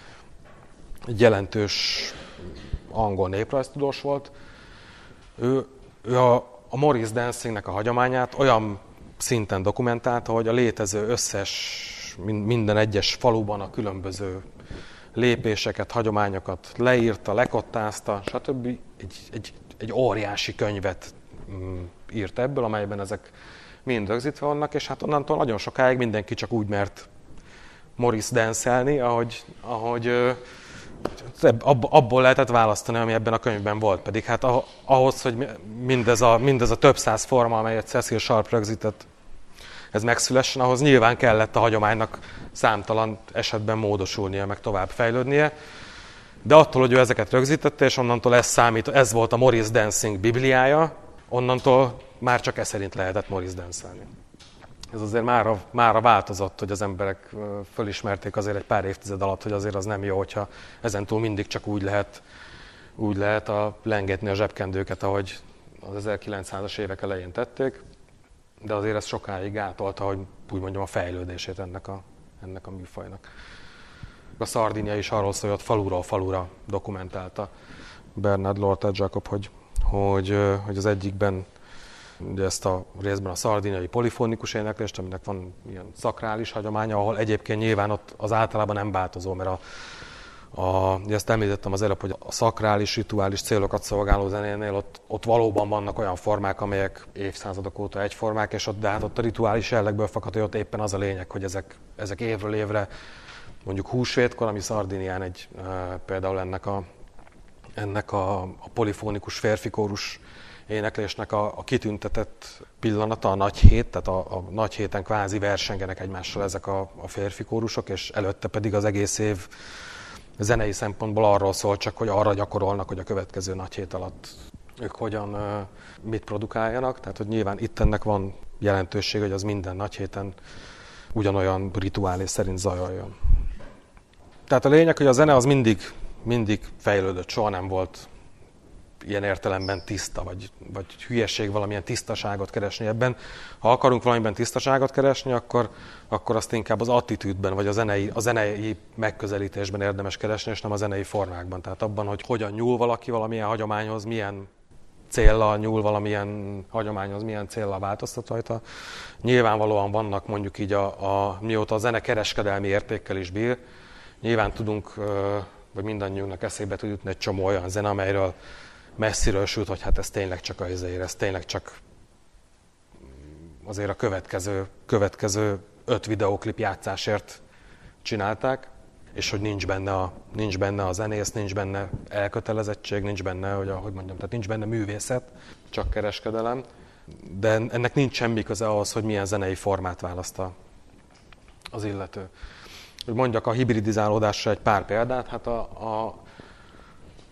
S2: egy jelentős angol néprajztudós volt, ő, ő a, a Morris Dancingnek a hagyományát olyan szinten dokumentálta, hogy a létező összes, minden egyes faluban a különböző lépéseket, hagyományokat leírta, lekottázta, stb. Egy, egy, egy óriási könyvet írt ebből, amelyben ezek mind rögzítve vannak, és hát onnantól nagyon sokáig mindenki csak úgy mert Morris dance-elni, ahogy, ahogy abból lehetett választani, ami ebben a könyvben volt. Pedig hát ahhoz, hogy mindez a, mindez a több száz forma, amelyet Cecil Sharp rögzített, ez megszülessen, ahhoz nyilván kellett a hagyománynak számtalan esetben módosulnia, meg tovább fejlődnie. De attól, hogy ő ezeket rögzítette, és onnantól ez számít, ez volt a Morris Dancing bibliája, onnantól már csak ez szerint lehetett Morris dance-elni. Ez azért mára, mára változott, hogy az emberek fölismerték azért egy pár évtized alatt, hogy azért az nem jó, hogyha ezentúl mindig csak úgy lehet, úgy lehet a, lengetni a zsebkendőket, ahogy az ezerkilencszázas évek elején tették. De azért ez sokáig gátolta, hogy úgy mondjam, a fejlődését ennek a, ennek a műfajnak. A Szardinia is arról szól, hogy ott faluról falura dokumentálta Bernard Lortel Jacob, hogy, hogy, hogy az egyikben ugye ezt a részben a szardiniai polifonikus éneklést, aminek van ilyen szakrális hagyománya, ahol egyébként nyilván ott az általában nem változó, mert a, a, ezt említettem az előbb, hogy a szakrális, rituális célokat szolgáló zenénél ott, ott valóban vannak olyan formák, amelyek évszázadok óta egyformák, és ott, de hát ott a rituális jellegből fakad, hogy ott éppen az a lényeg, hogy ezek, ezek évről évre, mondjuk húsvétkor, ami Szardinián egy e, például ennek a, ennek a, a polifonikus férfikórus éneklésnek a, a kitüntetett pillanata, a nagy hét, tehát a, a nagy héten kvázi versengenek egymással ezek a, a férfi kórusok, és előtte pedig az egész év zenei szempontból arról szól csak, hogy arra gyakorolnak, hogy a következő nagy hét alatt ők hogyan, mit produkáljanak. Tehát, hogy nyilván itt ennek van jelentőség, hogy az minden nagy héten ugyanolyan rituálé szerint zajoljon. Tehát a lényeg, hogy a zene az mindig, mindig fejlődött, soha nem volt ilyen értelemben tiszta, vagy, vagy hülyeség valamilyen tisztaságot keresni ebben. Ha akarunk valamiben tisztaságot keresni, akkor, akkor azt inkább az attitűdben, vagy a zenei, a zenei megközelítésben érdemes keresni, és nem a zenei formákban. Tehát abban, hogy hogyan nyúl valaki valamilyen hagyományhoz, milyen céllal nyúl valamilyen hagyományhoz, milyen céllal változtat rajta. Nyilvánvalóan vannak mondjuk így, a, a, mióta a zene kereskedelmi értékkel is bír, nyilván tudunk, vagy mindannyiunknak eszébe tud jutni egy csomó olyan zene, amelyről messziről sült, hogy hát ez tényleg csak a izér, ez tényleg csak azért a következő, következő öt videóklip játszásért csinálták, és hogy nincs benne a, nincs benne a zenész, nincs benne elkötelezettség, nincs benne, hogy ahogy mondjam, tehát nincs benne művészet, csak kereskedelem, de ennek nincs semmi köze ahhoz, hogy milyen zenei formát választ az illető. Hogy mondjak a hibridizálódásra egy pár példát, hát a, a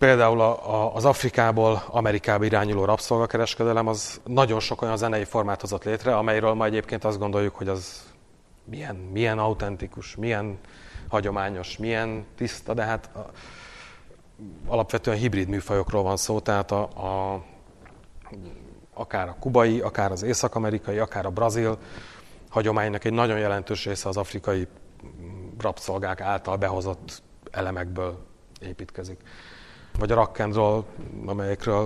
S2: Például a, a, az Afrikából Amerikába irányuló rabszolgakereskedelem az nagyon sok olyan zenei formát hozott létre, amelyről ma egyébként azt gondoljuk, hogy az milyen, milyen autentikus, milyen hagyományos, milyen tiszta, de hát a, alapvetően hibrid műfajokról van szó, tehát a, a, akár a kubai, akár az észak-amerikai, akár a brazil hagyománynak egy nagyon jelentős része az afrikai rabszolgák által behozott elemekből építkezik. Vagy a rock and roll, amelyekről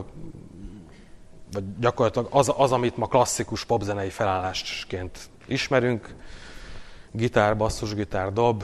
S2: vagy gyakorlatilag az, az, amit ma klasszikus popzenei felállásként ismerünk, gitár, basszusgitár, dob,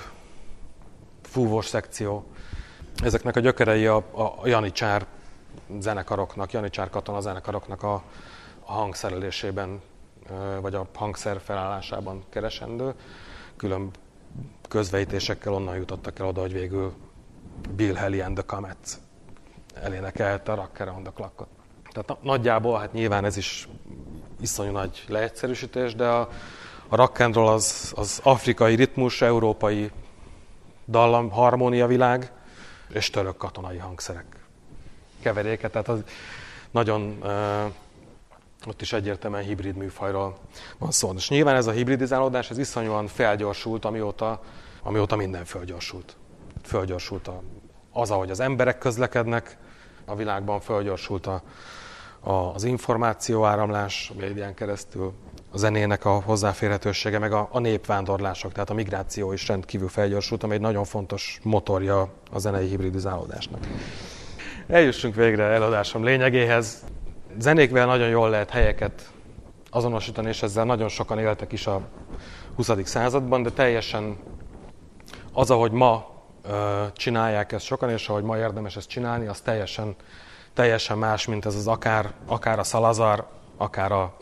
S2: fúvós szekció. Ezeknek a gyökerei a, a janicsár zenekaroknak, janicsár katona zenekaroknak a, a hangszerelésében, vagy a hangszer felállásában keresendő. Külön közvetítésekkel onnan jutottak el oda, hogy végül Bill Haley and the Comets elénekelte a Rock Around the Clockot. Tehát nagyjából, hát nyilván ez is iszonyú nagy leegyszerűsítés, de a, a rock and roll az, az afrikai ritmus, európai dallam, harmónia világ és török katonai hangszerek keveréke. Tehát az nagyon, uh, ott is egyértelműen hibrid műfajról van szó. És nyilván ez a hibridizálódás, ez iszonyúan felgyorsult, amióta, amióta minden felgyorsult. Fölgyorsult a, az, ahogy az emberek közlekednek a világban, fölgyorsult a, a, az információáramlás a médián keresztül, a zenének a hozzáférhetősége, meg a, a népvándorlások, tehát a migráció is rendkívül felgyorsult, ami egy nagyon fontos motorja a zenei hibridizálódásnak. Eljussunk végre előadásom lényegéhez. Zenékvel nagyon jól lehet helyeket azonosítani, és ezzel nagyon sokan éltek is a huszadik században, de teljesen az, ahogy ma ö, csinálják ezt sokan, és ahogy ma érdemes ezt csinálni, az teljesen, teljesen más, mint ez az akár, akár a Salazar, akár a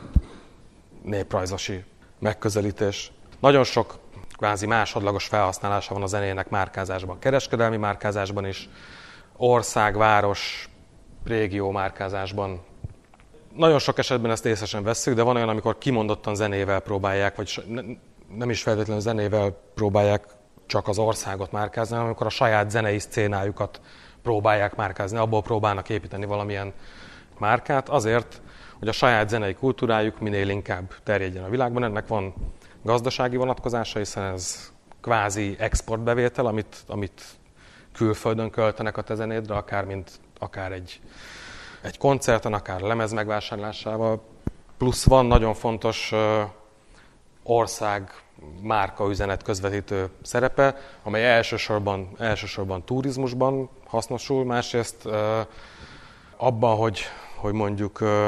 S2: néprajzosi megközelítés. Nagyon sok kvázi másodlagos felhasználása van a zenének márkázásban, kereskedelmi márkázásban is, ország, város, régió márkázásban. Nagyon sok esetben ezt észesen vesszük, de van olyan, amikor kimondottan zenével próbálják, vagy nem is feltétlenül zenével próbálják csak az országot márkázni, hanem amikor a saját zenei szcénájukat próbálják márkázni, abból próbálnak építeni valamilyen márkát, azért, hogy a saját zenei kultúrájuk minél inkább terjedjen a világban. Ennek van gazdasági vonatkozása, hiszen ez kvázi exportbevétel, amit, amit külföldön költenek a te zenédre, akár, mint, akár egy, egy koncerten, akár lemez megvásárlásával. Plusz van nagyon fontos uh, ország márka üzenet közvetítő szerepe, amely elsősorban, elsősorban turizmusban hasznosul, másrészt uh, abban, hogy, hogy mondjuk uh,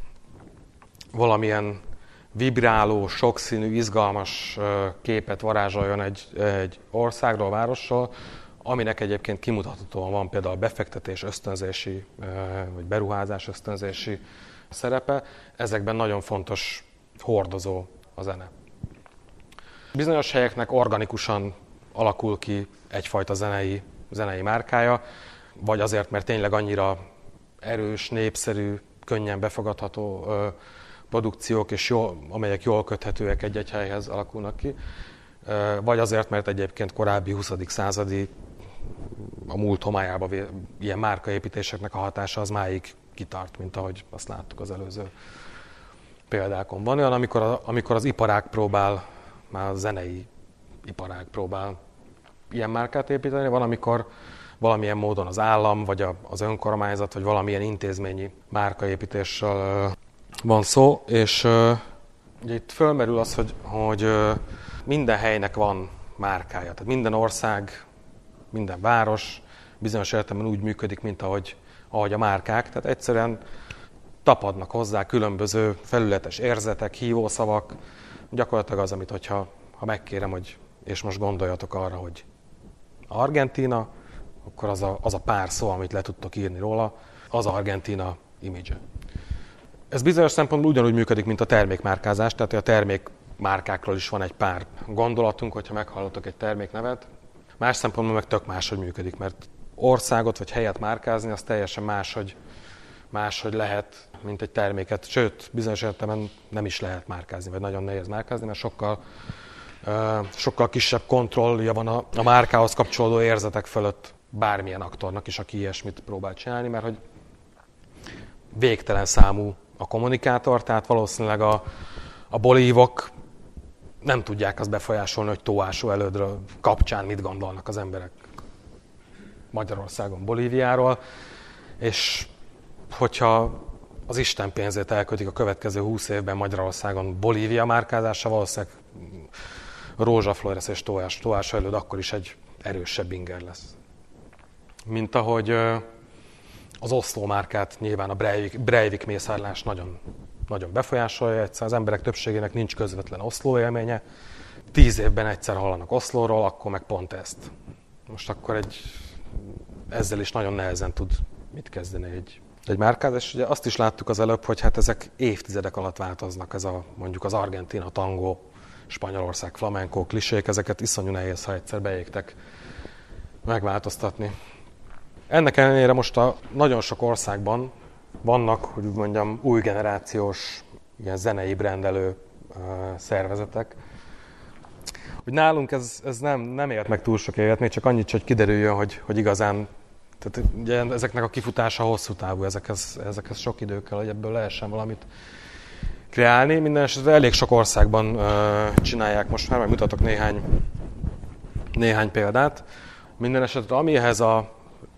S2: valamilyen vibráló, sokszínű, izgalmas uh, képet varázsoljon egy, egy országról, városról, aminek egyébként kimutathatóan van például befektetés ösztönzési, uh, vagy beruházás ösztönzési szerepe. Ezekben nagyon fontos hordozó a zene. Bizonyos helyeknek organikusan alakul ki egyfajta zenei, zenei márkája, vagy azért, mert tényleg annyira erős, népszerű, könnyen befogadható ö, produkciók, és jól, amelyek jól köthetőek egy-egy helyhez alakulnak ki, ö, vagy azért, mert egyébként korábbi huszadik századi, a múlt homályában ilyen márkaépítéseknek a hatása az máig kitart, mint ahogy azt láttuk az előző példákon. Van olyan, amikor, a, amikor az iparág próbál, már a zenei iparág próbál ilyen márkát építeni, van, amikor valamilyen módon az állam, vagy az önkormányzat, vagy valamilyen intézményi márkaépítéssel van szó, és ugye itt fölmerül az, hogy, hogy minden helynek van márkája. Tehát minden ország, minden város bizonyos értelemben úgy működik, mint ahogy, ahogy a márkák. Tehát egyszerűen tapadnak hozzá különböző felületes érzetek, hívószavak. Gyakorlatilag az, amit hogyha, ha megkérem, hogy, és most gondoljatok arra, hogy Argentína, akkor az a, az a pár szó, amit le tudtok írni róla, az Argentína image. Ez bizonyos szempontból ugyanúgy működik, mint a termékmárkázás, tehát a termékmárkákról is van egy pár gondolatunk, hogyha meghallottok egy terméknevet. Más szempontból meg tök máshogy működik, mert országot vagy helyet márkázni, az teljesen máshogy, máshogy lehet, mint egy terméket. Sőt, bizonyos értelemben nem is lehet márkázni, vagy nagyon nehéz márkázni, mert sokkal, uh, sokkal kisebb kontrollja van a, a márkához kapcsolódó érzetek fölött bármilyen aktornak is, aki ilyesmit próbál csinálni, mert hogy végtelen számú a kommunikátor, tehát valószínűleg a, a bolívok nem tudják azt befolyásolni, hogy Tóásó Elődről kapcsán mit gondolnak az emberek Magyarországon, Bolíviáról, és hogyha az Isten pénzét elkötik a következő húsz évben Magyarországon Bolívia márkázása, valószínűleg Rózsa Flores és Tóás, Tóásó Előd akkor is egy erősebb inger lesz. Mint ahogy az Oszló márkát nyilván a Breivik, Breivik mészárlás nagyon, nagyon befolyásolja. Egyszer az emberek többségének nincs közvetlen Oszló élménye. Tíz évben egyszer hallanak Oszlóról, akkor meg pont ezt. Most akkor egy, ezzel is nagyon nehezen tud mit kezdeni egy, egy márkázás. És ugye azt is láttuk az előbb, hogy hát ezek évtizedek alatt változnak. Ez a, mondjuk az Argentina tangó, Spanyolország flamenco klisék, ezeket iszonyú nehéz, ha egyszer beégtek megváltoztatni. Ennek ellenére most a nagyon sok országban vannak, hogy úgy mondjam, új generációs ilyen zenei brendelő uh, szervezetek. Hogy nálunk ez, ez nem, nem ért meg túl sok évet, még csak annyit, hogy kiderüljön, hogy, hogy igazán, tehát ugye ezeknek a kifutása hosszú távú, ezekhez, ezekhez sok idő kell, hogy ebből lehessen valamit kreálni. Minden esetre elég sok országban uh, csinálják most már, majd mutatok néhány, néhány példát. Minden esetre amihez a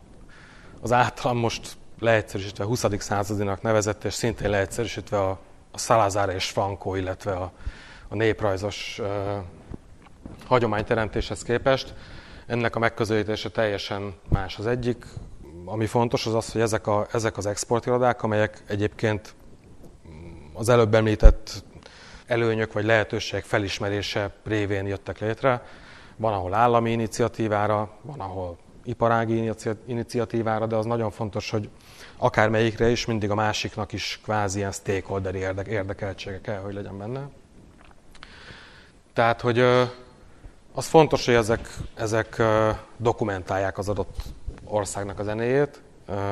S2: az általam most leegyszerűsítve huszadik századinak nevezett, és szintén leegyszerűsítve a, a Salazar és Franco, illetve a, a néprajzos uh, hagyományteremtéshez képest. Ennek a megközelítése teljesen más. Az egyik, ami fontos, az az, hogy ezek, a, ezek az exportirodák, amelyek egyébként az előbb említett előnyök vagy lehetőségek felismerése révén jöttek létre. Van, ahol állami iniciatívára, van, ahol iparági iniciatívára, de az nagyon fontos, hogy akármelyikre is mindig a másiknak is kvázi ilyen stakeholderi érdek, érdekeltsége kell, hogy legyen benne. Tehát, hogy az fontos, hogy ezek, ezek dokumentálják az adott országnak a zenéjét,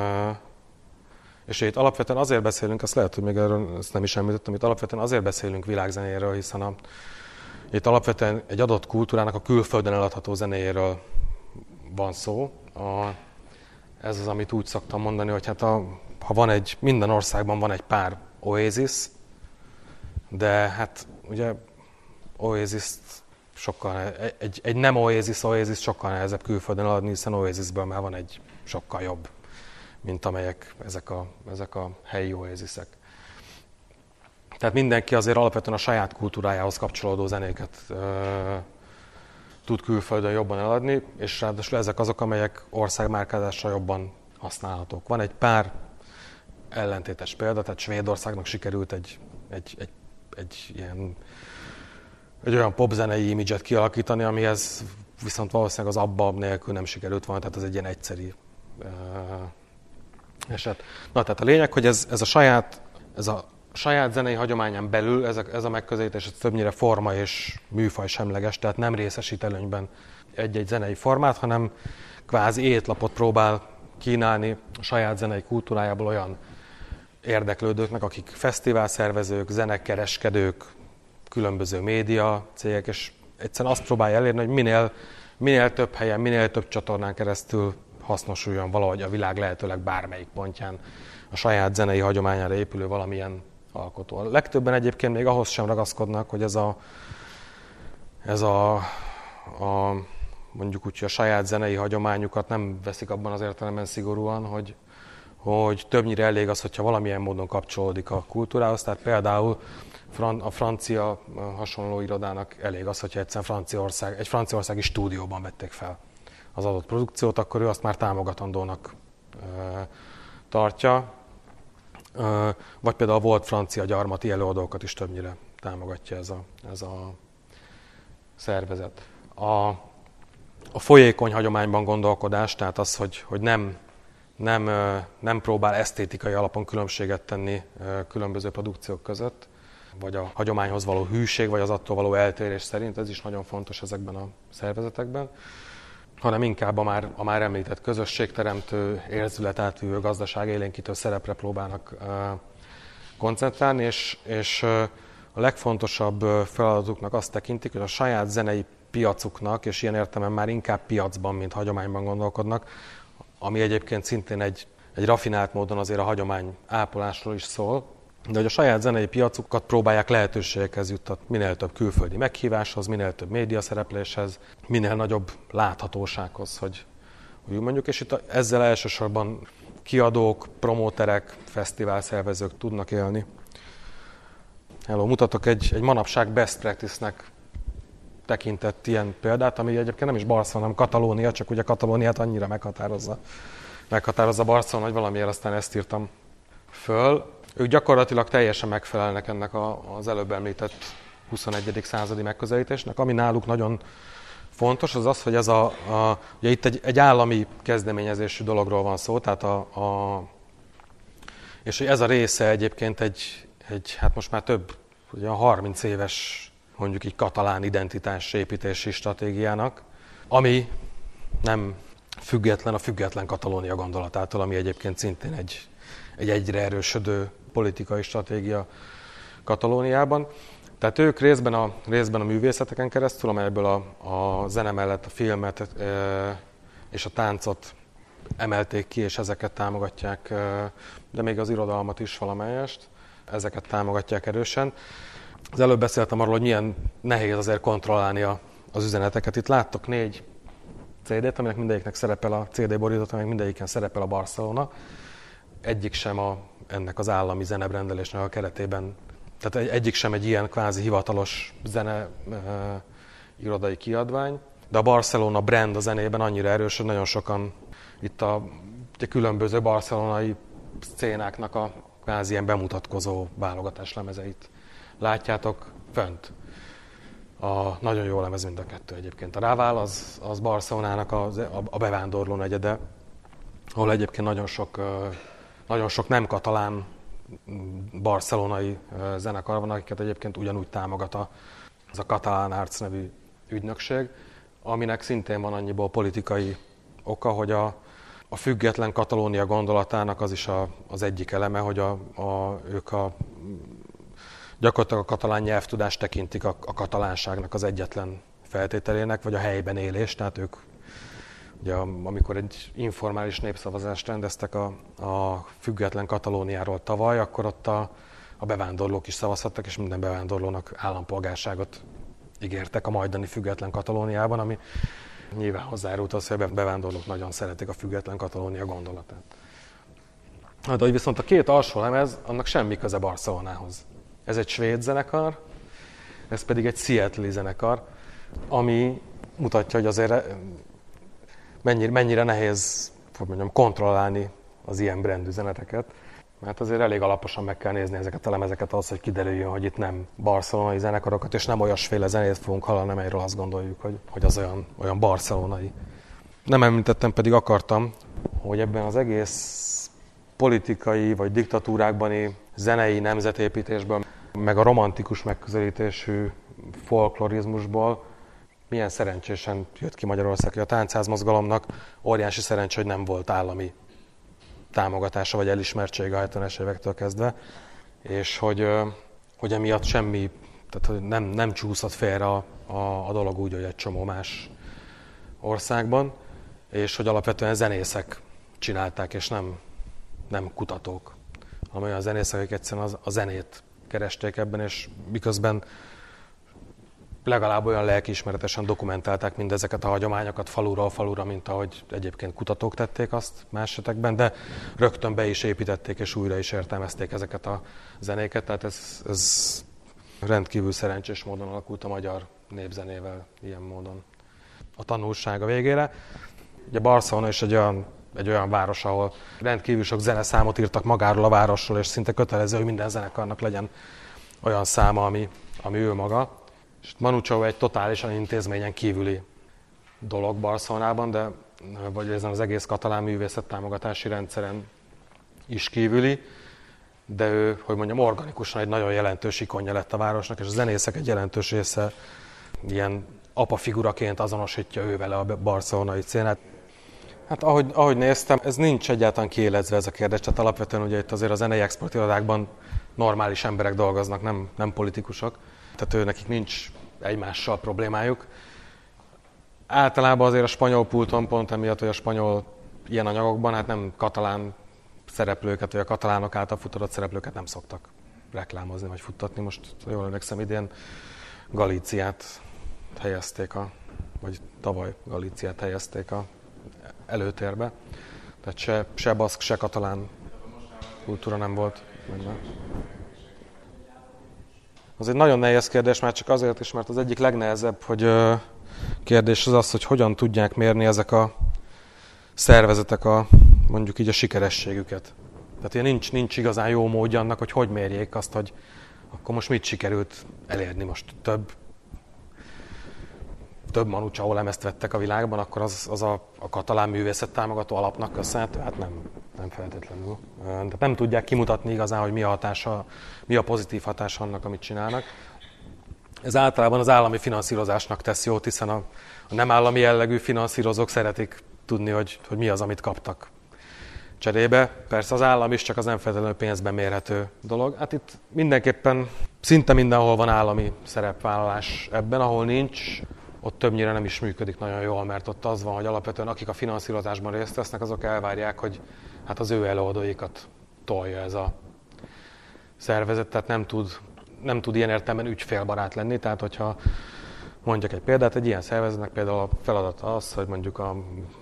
S2: és itt alapvetően azért beszélünk, azt lehet, hogy még erről ezt nem is említettem, itt alapvetően azért beszélünk világzenéről, hiszen a, itt alapvetően egy adott kultúrának a külföldön eladható zenéjéről van szó. A, ez az, amit úgy szoktam mondani, hogy hát a, ha van egy, minden országban van egy pár Oasis, de hát ugye Oasis-t sokkal, egy, egy nem Oasis Oasis sokkal nehezebb külföldön eladni, hiszen Oasisből már van egy sokkal jobb, mint amelyek ezek a, ezek a helyi Oasisek. Tehát mindenki azért alapvetően a saját kultúrájához kapcsolódó zenéket ö, tud külföldön jobban eladni, és ráadásul ezek azok, amelyek országmárkázással jobban használhatók. Van egy pár ellentétes példa, tehát Svédországnak sikerült egy, egy, egy, egy, ilyen, egy olyan popzenei imidzset kialakítani, amihez viszont valószínűleg az ABBA nélkül nem sikerült volna, tehát ez egy ilyen egyszeri uh, eset. Na, tehát a lényeg, hogy ez, ez a saját, ez a saját zenei hagyományán belül ez a, ez a megközelítés ez többnyire forma és műfaj semleges, tehát nem részesít előnyben egy-egy zenei formát, hanem kvázi étlapot próbál kínálni a saját zenei kultúrájából olyan érdeklődőknek, akik fesztiválszervezők, zenekereskedők, különböző média cégek, és egyszerűen azt próbálja elérni, hogy minél, minél több helyen, minél több csatornán keresztül hasznosuljon valahogy a világ lehetőleg bármelyik pontján a saját zenei hagyományára épülő valamilyen alkotó. A legtöbben egyébként még ahhoz sem ragaszkodnak, hogy ez a, ez a, a mondjuk úgy, hogy a saját zenei hagyományukat nem veszik abban az értelemben szigorúan, hogy, hogy többnyire elég az, hogyha valamilyen módon kapcsolódik a kultúrához. Tehát például a francia hasonló irodának elég az, hogyha egyszerűen Franciaország, egy franciaországi stúdióban vették fel az adott produkciót, akkor ő azt már támogatandónak tartja. Vagy például volt francia gyarmati előadókat is többnyire támogatja ez a, ez a szervezet. A, a folyékony hagyományban gondolkodás, tehát az, hogy, hogy nem, nem, nem próbál esztétikai alapon különbséget tenni különböző produkciók között, vagy a hagyományhoz való hűség, vagy az attól való eltérés szerint, ez is nagyon fontos ezekben a szervezetekben, hanem inkább a már, a már említett közösségteremtő, érzületátvívő, gazdaságélénkítő szerepre próbálnak uh, koncentrálni, és, és uh, a legfontosabb feladatuknak azt tekintik, hogy a saját zenei piacuknak, és ilyen értelemben már inkább piacban, mint hagyományban gondolkodnak, ami egyébként szintén egy, egy rafinált módon azért a hagyomány ápolásról is szól, de hogy a saját zenei piacukat próbálják lehetőségekhez juttatni, minél több külföldi meghíváshoz, minél több média szerepléshez, minél nagyobb láthatósághoz, hogy, hogy mondjuk, és itt ezzel elsősorban kiadók, promóterek, fesztiválszervezők tudnak élni. Hello, mutatok egy, egy manapság best practice-nek tekintett ilyen példát, ami egyébként nem is Barcelona, hanem Katalónia, csak ugye Katalóniát annyira meghatározza, meghatározza Barcelona, hogy valamiért aztán ezt írtam föl. Ők gyakorlatilag teljesen megfelelnek ennek a, az előbb említett huszonegyedik századi megközelítésnek. Ami náluk nagyon fontos, az az, hogy ez a, a ugye itt egy, egy állami kezdeményezésű dologról van szó, tehát a, a, és hogy ez a része egyébként egy, egy hát most már több, ugye a harminc éves mondjuk így katalán identitás építési stratégiának, ami nem független a független Katalónia gondolatától, ami egyébként szintén egy, egy egyre erősödő politikai stratégia Katalóniában. Tehát ők részben a, részben a művészeteken keresztül, amelyből a, a zene mellett a filmet e, és a táncot emelték ki, és ezeket támogatják, e, de még az irodalmat is valamelyest, ezeket támogatják erősen. Az előbb beszéltem arról, hogy milyen nehéz azért kontrollálni a, az üzeneteket. Itt láttok négy cé dét, aminek mindegyiknek szerepel a cé dé borítót, aminek mindegyiken szerepel a Barcelona. Egyik sem a, ennek az állami zenebrendelésnek a keretében, tehát egy, egyik sem egy ilyen kvázi hivatalos zene e, irodai kiadvány, de a Barcelona brand a zenében annyira erős, hogy nagyon sokan itt a, a különböző barcelonai szcénáknak a kvázi ilyen bemutatkozó válogatás lemezeit látjátok fönt. A, nagyon jó lemez mind a kettő egyébként. A Raval az, az Barcelonának a, a bevándorló negyede, ahol egyébként nagyon sok, nagyon sok nem katalán barcelonai zenekar van, akiket egyébként ugyanúgy támogat a, az a Catalan Arts nevű ügynökség, aminek szintén van annyiból politikai oka, hogy a, a független Katalónia gondolatának az is a, az egyik eleme, hogy a, a, ők a gyakorlatilag a katalán nyelvtudást tekintik a, a katalánságnak az egyetlen feltételének, vagy a helyben élés, tehát ők, ugye, amikor egy informális népszavazást rendeztek a, a független Katalóniáról tavaly, akkor ott a, a bevándorlók is szavazhattak, és minden bevándorlónak állampolgárságot ígértek a majdani független Katalóniában, ami nyilván hozzájárult az, hogy a bevándorlók nagyon szeretik a független Katalónia gondolatát. Hát, hogy viszont a két alsó lemez, annak semmi köze Barcelonához. Ez egy svéd zenekar, ez pedig egy Seattle-i zenekar, ami mutatja, hogy azért mennyire, mennyire nehéz, hogy mondjam, kontrollálni az ilyen brand üzeneteket. Mert azért elég alaposan meg kell nézni ezeket a lemezeket ahhoz, hogy kiderüljön, hogy itt nem barcelonai zenekarokat, és nem olyasféle zenét fogunk hallani, amelyről azt gondoljuk, hogy, hogy az olyan, olyan barcelonai. Nem említettem, pedig akartam, hogy ebben az egész politikai vagy diktatúrákbani zenei nemzetépítésből, meg a romantikus megközelítésű folklorizmusból milyen szerencsésen jött ki Magyarország, hogy a táncházmozgalomnak óriási szerencsé, hogy nem volt állami támogatása vagy elismertsége a hetvenes évektől kezdve, és hogy, hogy emiatt semmi, tehát nem, nem csúszott félre a, a, a dolog úgy, hogy egy csomó más országban, és hogy alapvetően zenészek csinálták, és nem, nem kutatók, hanem olyan zenészek, akik egyszerűen az, a zenét keresték ebben, és miközben legalább olyan lelkiismeretesen dokumentálták mindezeket a hagyományokat faluról falura, mint ahogy egyébként kutatók tették azt más esetekben, de rögtön be is építették, és újra is értelmezték ezeket a zenéket, tehát ez, ez rendkívül szerencsés módon alakult a magyar népzenével ilyen módon. A tanulság a végére. Ugye Barcelona is egy olyan, egy olyan város, ahol rendkívül sok zeneszámot írtak magáról a városról, és szinte kötelező, hogy minden zenekarnak legyen olyan száma, ami, ami ő maga. És Manu Chao egy totálisan intézményen kívüli dolog Barcelonában, de vagy ezen az egész katalán művészet támogatási rendszeren is kívüli, de ő, hogy mondjam, organikusan egy nagyon jelentős ikonja lett a városnak, és a zenészek egy jelentős része ilyen apafiguraként azonosítja ő vele a barcelonai szcénát. Hát ahogy, ahogy néztem, ez nincs egyáltalán kiélezve ez a kérdés, tehát alapvetően ugye itt azért a zenei exportirodákban normális emberek dolgoznak, nem, nem politikusok, tehát ő nekik nincs egymással problémájuk, Általában azért a spanyol pulton pont emiatt, hogy a spanyol ilyen anyagokban hát nem katalán szereplőket, vagy a katalánok által futtatott szereplőket nem szoktak reklámozni, vagy futtatni. Most jól emlékszem, idén Galíciát helyezték, a, vagy tavaly Galíciát helyezték a előtérbe. Tehát se, se baszk, se katalán kultúra nem volt benne. Az egy nagyon nehéz kérdés, már csak azért is, mert az egyik legnehezebb hogy kérdés az az, hogy hogyan tudják mérni ezek a szervezetek a, mondjuk így a sikerességüket. Tehát ilyen nincs, nincs igazán jó módja annak, hogy hogy mérjék azt, hogy akkor most mit sikerült elérni. Most több, több Manu Chao lemezt vettek a világban, akkor az, az a, a katalán művészet támogató alapnak köszönhető? Hát nem, nem feltétlenül. Tehát nem tudják kimutatni igazán, hogy mi a hatása, mi a pozitív hatása annak, amit csinálnak. Ez általában az állami finanszírozásnak tesz jót, hiszen a, a nem állami jellegű finanszírozók szeretik tudni, hogy, hogy mi az, amit kaptak cserébe. Persze az állam is, csak az nem feltétlenül pénzben mérhető dolog. Hát itt mindenképpen szinte mindenhol van állami szerepvállalás ebben, ahol nincs, ott többnyire nem is működik nagyon jól, mert ott az van, hogy alapvetően akik a finanszírozásban részt vesznek, azok elvárják, hogy hát az ő előadóikat tolja ez a szervezet, tehát nem tud, nem tud ilyen értelemben ügyfélbarát lenni. Tehát hogyha mondjak egy példát, egy ilyen szervezetnek például a feladata az, hogy mondjuk a,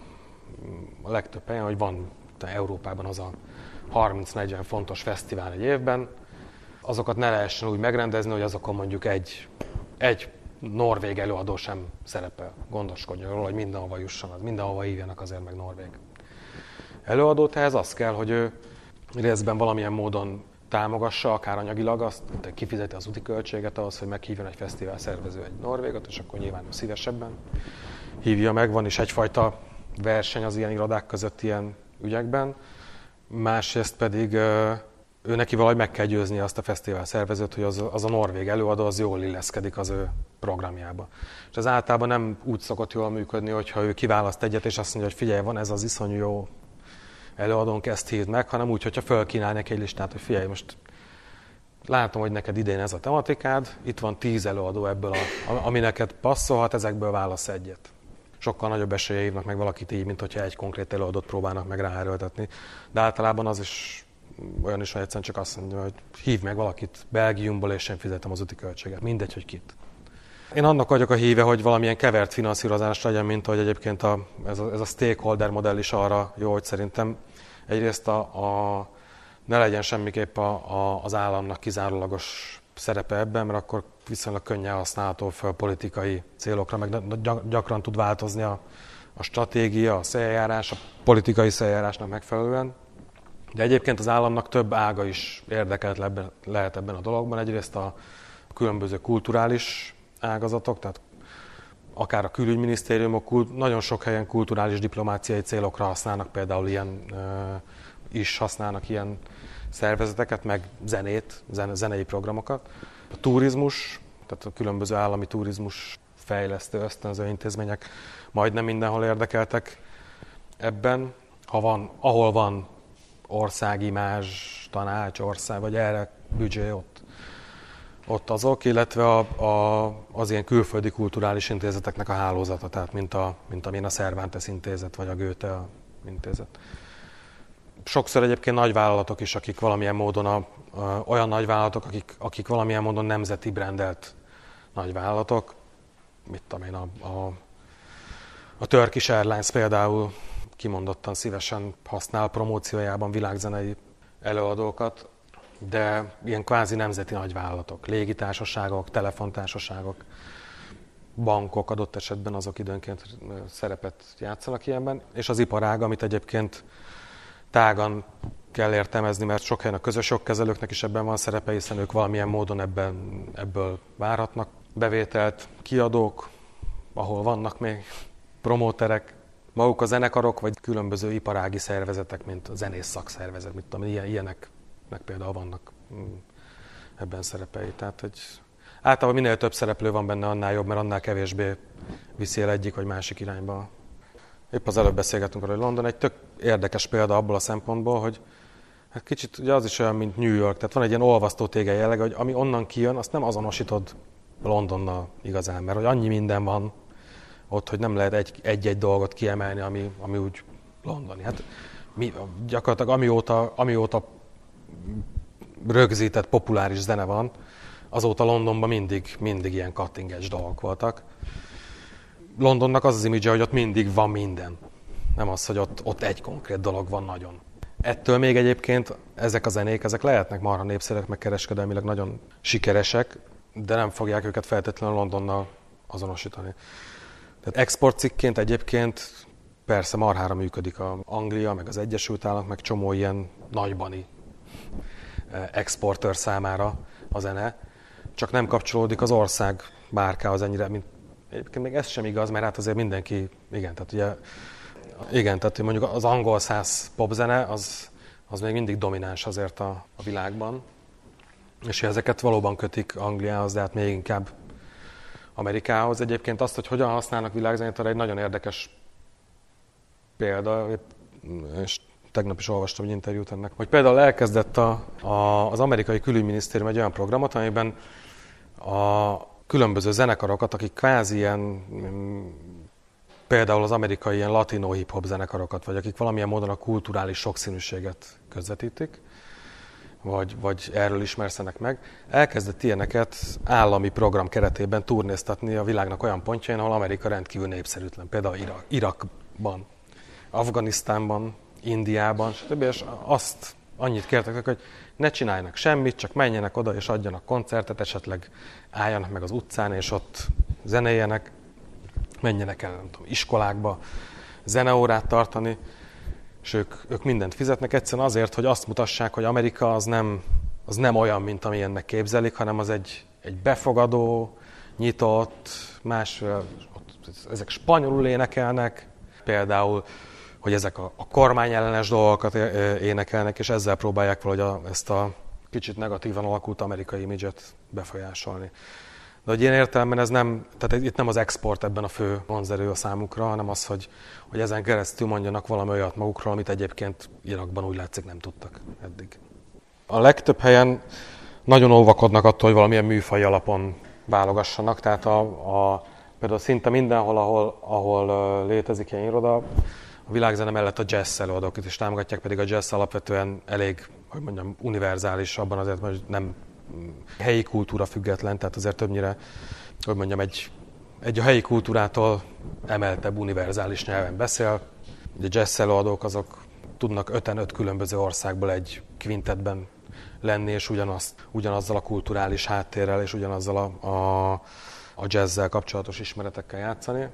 S2: a legtöbb helyen, hogy van Európában az a harminc-negyven fontos fesztivál egy évben, azokat ne lehessen úgy megrendezni, hogy azokon mondjuk egy, egy norvég előadó sem szerepel. Gondoskodjon róla, hogy mindenhova jusson, az mindenhova hívjanak azért meg norvég előadót. Ehhez az kell, hogy ő részben valamilyen módon támogassa, akár anyagilag azt, hogy kifizeti az úti költséget ahhoz, hogy meghívjon egy fesztivál szervező egy norvégot, és akkor nyilván szívesebben hívja meg. Van is egyfajta verseny az ilyen irodák között ilyen ügyekben. Másrészt pedig ő neki valahogy meg kell győzni azt a fesztivál szervezőt, hogy az, az a norvég előadó az jól illeszkedik az ő programjába. És ez általában nem úgy szokott jól működni, hogyha ő kiválaszt egyet, és azt mondja, hogy figyelj, van ez az iszonyú jó előadónk, ezt hívd meg, hanem úgy, hogyha fölkínál neki egy listát, hogy figyelj, most látom, hogy neked idén ez a tematikád, itt van tíz előadó ebből, a, ami neked passzolhat, ezekből válasz egyet. Sokkal nagyobb esélye hívnak meg valakit így, mint hogyha egy konkrét előadót próbálnak meg ráerőltetni. De általában az is olyan is, hogy egyszerűen csak azt mondja, hogy hívj meg valakit Belgiumból, és én fizetem az úti költséget. Mindegy, hogy kit. Én annak vagyok a híve, hogy valamilyen kevert finanszírozás legyen, mint hogy egyébként a, ez, a, ez a stakeholder modell is arra jó, hogy szerintem egyrészt a, a, ne legyen semmiképp a, a, az államnak kizárólagos szerepe ebben, mert akkor viszonylag könnyen használható fel politikai célokra, meg gyakran tud változni a, a stratégia, a szeljárás, a politikai szeljárásnak megfelelően. De egyébként az államnak több ága is érdekelt lebben, lehet ebben a dologban. Egyrészt a különböző kulturális ágazatok, tehát akár a külügyminisztériumok nagyon sok helyen kulturális diplomáciai célokra használnak, például ilyen, is használnak ilyen szervezeteket, meg zenét, zenei programokat. A turizmus, tehát a különböző állami turizmus fejlesztő, ösztönző intézmények majdnem mindenhol érdekeltek ebben. Ha van, ahol van országimázs, tanács, ország, vagy erre büdzsé, ott, ott azok, illetve a, a, az ilyen külföldi kulturális intézeteknek a hálózata, tehát mint, a, mint amilyen a Cervantes intézet, vagy a Goethe intézet. Sokszor egyébként nagyvállalatok is, akik valamilyen módon, a, a, olyan nagyvállalatok, akik, akik valamilyen módon nemzeti brandelt nagyvállalatok, mit tudom én, a, a, a Turkish Airlines például kimondottan szívesen használ promóciójában világzenei előadókat, de ilyen kvázi nemzeti nagyvállalatok, légitársaságok, telefontársaságok, bankok adott esetben azok időnként szerepet játszanak ilyenben, és az iparág, amit egyébként tágan kell értelmezni, mert sok helyen a közös jogkezelőknek is ebben van szerepe, hiszen ők valamilyen módon ebben, ebből várhatnak bevételt, kiadók, ahol vannak még promóterek, maguk a zenekarok, vagy különböző iparági szervezetek, mint a zenész szakszervezet, mit tudom, ilyen, ilyeneknek például vannak ebben szerepei. Tehát, hogy általában minél több szereplő van benne, annál jobb, mert annál kevésbé viszi el egyik vagy másik irányba. Épp az előbb beszélgettünk arról, hogy London egy tök érdekes példa abból a szempontból, hogy hát kicsit ugye az is olyan, mint New York, tehát van egy ilyen olvasztó tége jelleg, hogy ami onnan kijön, azt nem azonosítod Londonnal igazán, mert hogy annyi minden van ott, hogy nem lehet egy, egy-egy dolgot kiemelni, ami, ami úgy londoni. Hát mi, gyakorlatilag amióta, amióta rögzített populáris zene van, azóta Londonban mindig, mindig ilyen cutting edge dolgok voltak. Londonnak az az imidzse, hogy ott mindig van minden. Nem az, hogy ott, ott egy konkrét dolog van nagyon. Ettől még egyébként ezek a zenék, ezek lehetnek marha népszerűek, meg kereskedelmileg nagyon sikeresek, de nem fogják őket feltétlenül Londonnal azonosítani. Tehát exportcikként egyébként persze marhára működik az Anglia, meg az Egyesült Államok, meg csomó ilyen nagybani exportőr számára a zene, csak nem kapcsolódik az ország márkához ennyire, mint egyébként még ez sem igaz, mert hát azért mindenki, igen, tehát ugye, igen, tehát mondjuk az angol száz popzene, az, az még mindig domináns azért a, a világban, és ezeket valóban kötik Angliához, de hát még inkább Amerikához. Egyébként azt, hogy hogyan használnak világzenét, arra egy nagyon érdekes példa, és tegnap is olvastam egy interjút ennek, hogy például elkezdett a, a, az amerikai külügyminisztérium egy olyan programot, amiben a különböző zenekarokat, akik kvázi ilyen, például az amerikai ilyen latino hip-hop zenekarokat, vagy akik valamilyen módon a kulturális sokszínűséget közvetítik, vagy, vagy erről ismerszenek meg, elkezdett ilyeneket állami program keretében turnéztatni a világnak olyan pontjain, ahol Amerika rendkívül népszerűtlen, például Irak, Irakban, Afganisztánban, Indiában, stb. És azt annyit kértek, hogy ne csináljanak semmit, csak menjenek oda és adjanak koncertet, esetleg álljanak meg az utcán, és ott zenéljenek, menjenek el, nem tudom, iskolákba zeneórát tartani, és ők, ők mindent fizetnek egyszerűen azért, hogy azt mutassák, hogy Amerika az nem, az nem olyan, mint amilyennek képzelik, hanem az egy, egy befogadó, nyitott, más, ezek spanyolul énekelnek, például, hogy ezek a, a kormányellenes dolgokat énekelnek, és ezzel próbálják valahogy a, ezt a kicsit negatívan alakult amerikai imidzset befolyásolni. De hogy ilyen értelemben ez nem, tehát itt nem az export ebben a fő vonzerő a számukra, hanem az, hogy, hogy ezen keresztül mondjanak valami olyat magukról, amit egyébként Irakban úgy látszik nem tudtak eddig. A legtöbb helyen nagyon óvakodnak attól, hogy valamilyen műfaj alapon válogassanak, tehát a, a, például szinte mindenhol, ahol, ahol létezik ilyen iroda, a világzene mellett a jazz előadókat is támogatják, pedig a jazz alapvetően elég, hogy mondjam, univerzális abban azért, hogy nem helyi kultúra független, tehát azért többnyire, hogy mondjam, egy, egy a helyi kultúrától emeltebb univerzális nyelven beszél. Ugye jazz előadók azok tudnak öten öt különböző országból egy kvintetben lenni, és ugyanazt, ugyanazzal a kulturális háttérrel, és ugyanazzal a, a, a jazzzel kapcsolatos ismeretekkel játszani.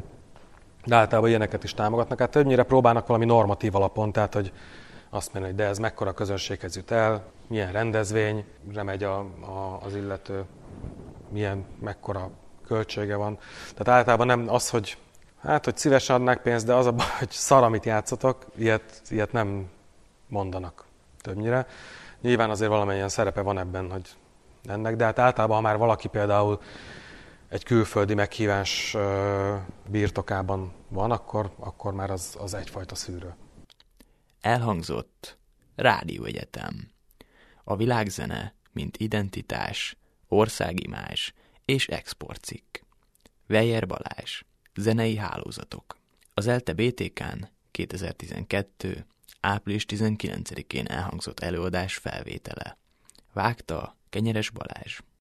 S2: De általában ilyeneket is támogatnak. Hát többnyire próbálnak valami normatív alapon, tehát hogy azt mondja, hogy de ez mekkora közönséghez jut el, milyen rendezvényre megy a, a, az illető, milyen, mekkora költsége van. Tehát általában nem az, hogy hát, hogy szívesen adnák pénzt, de az a baj, hogy szar, amit játszotok, ilyet, ilyet nem mondanak többnyire. Nyilván azért valamilyen szerepe van ebben, hogy ennek, de hát általában, ha már valaki például egy külföldi meghívás birtokában van, akkor, akkor már az, az egyfajta szűrő.
S1: Elhangzott Rádióegyetem. A világzene, mint identitás, országimázs és exportcikk. Weyer Balázs. Zenei hálózatok. Az ELTE bé té ká-n kétezer-tizenkettő. április tizenkilencedikén elhangzott előadás felvétele. Vágta Kenyeres Balázs.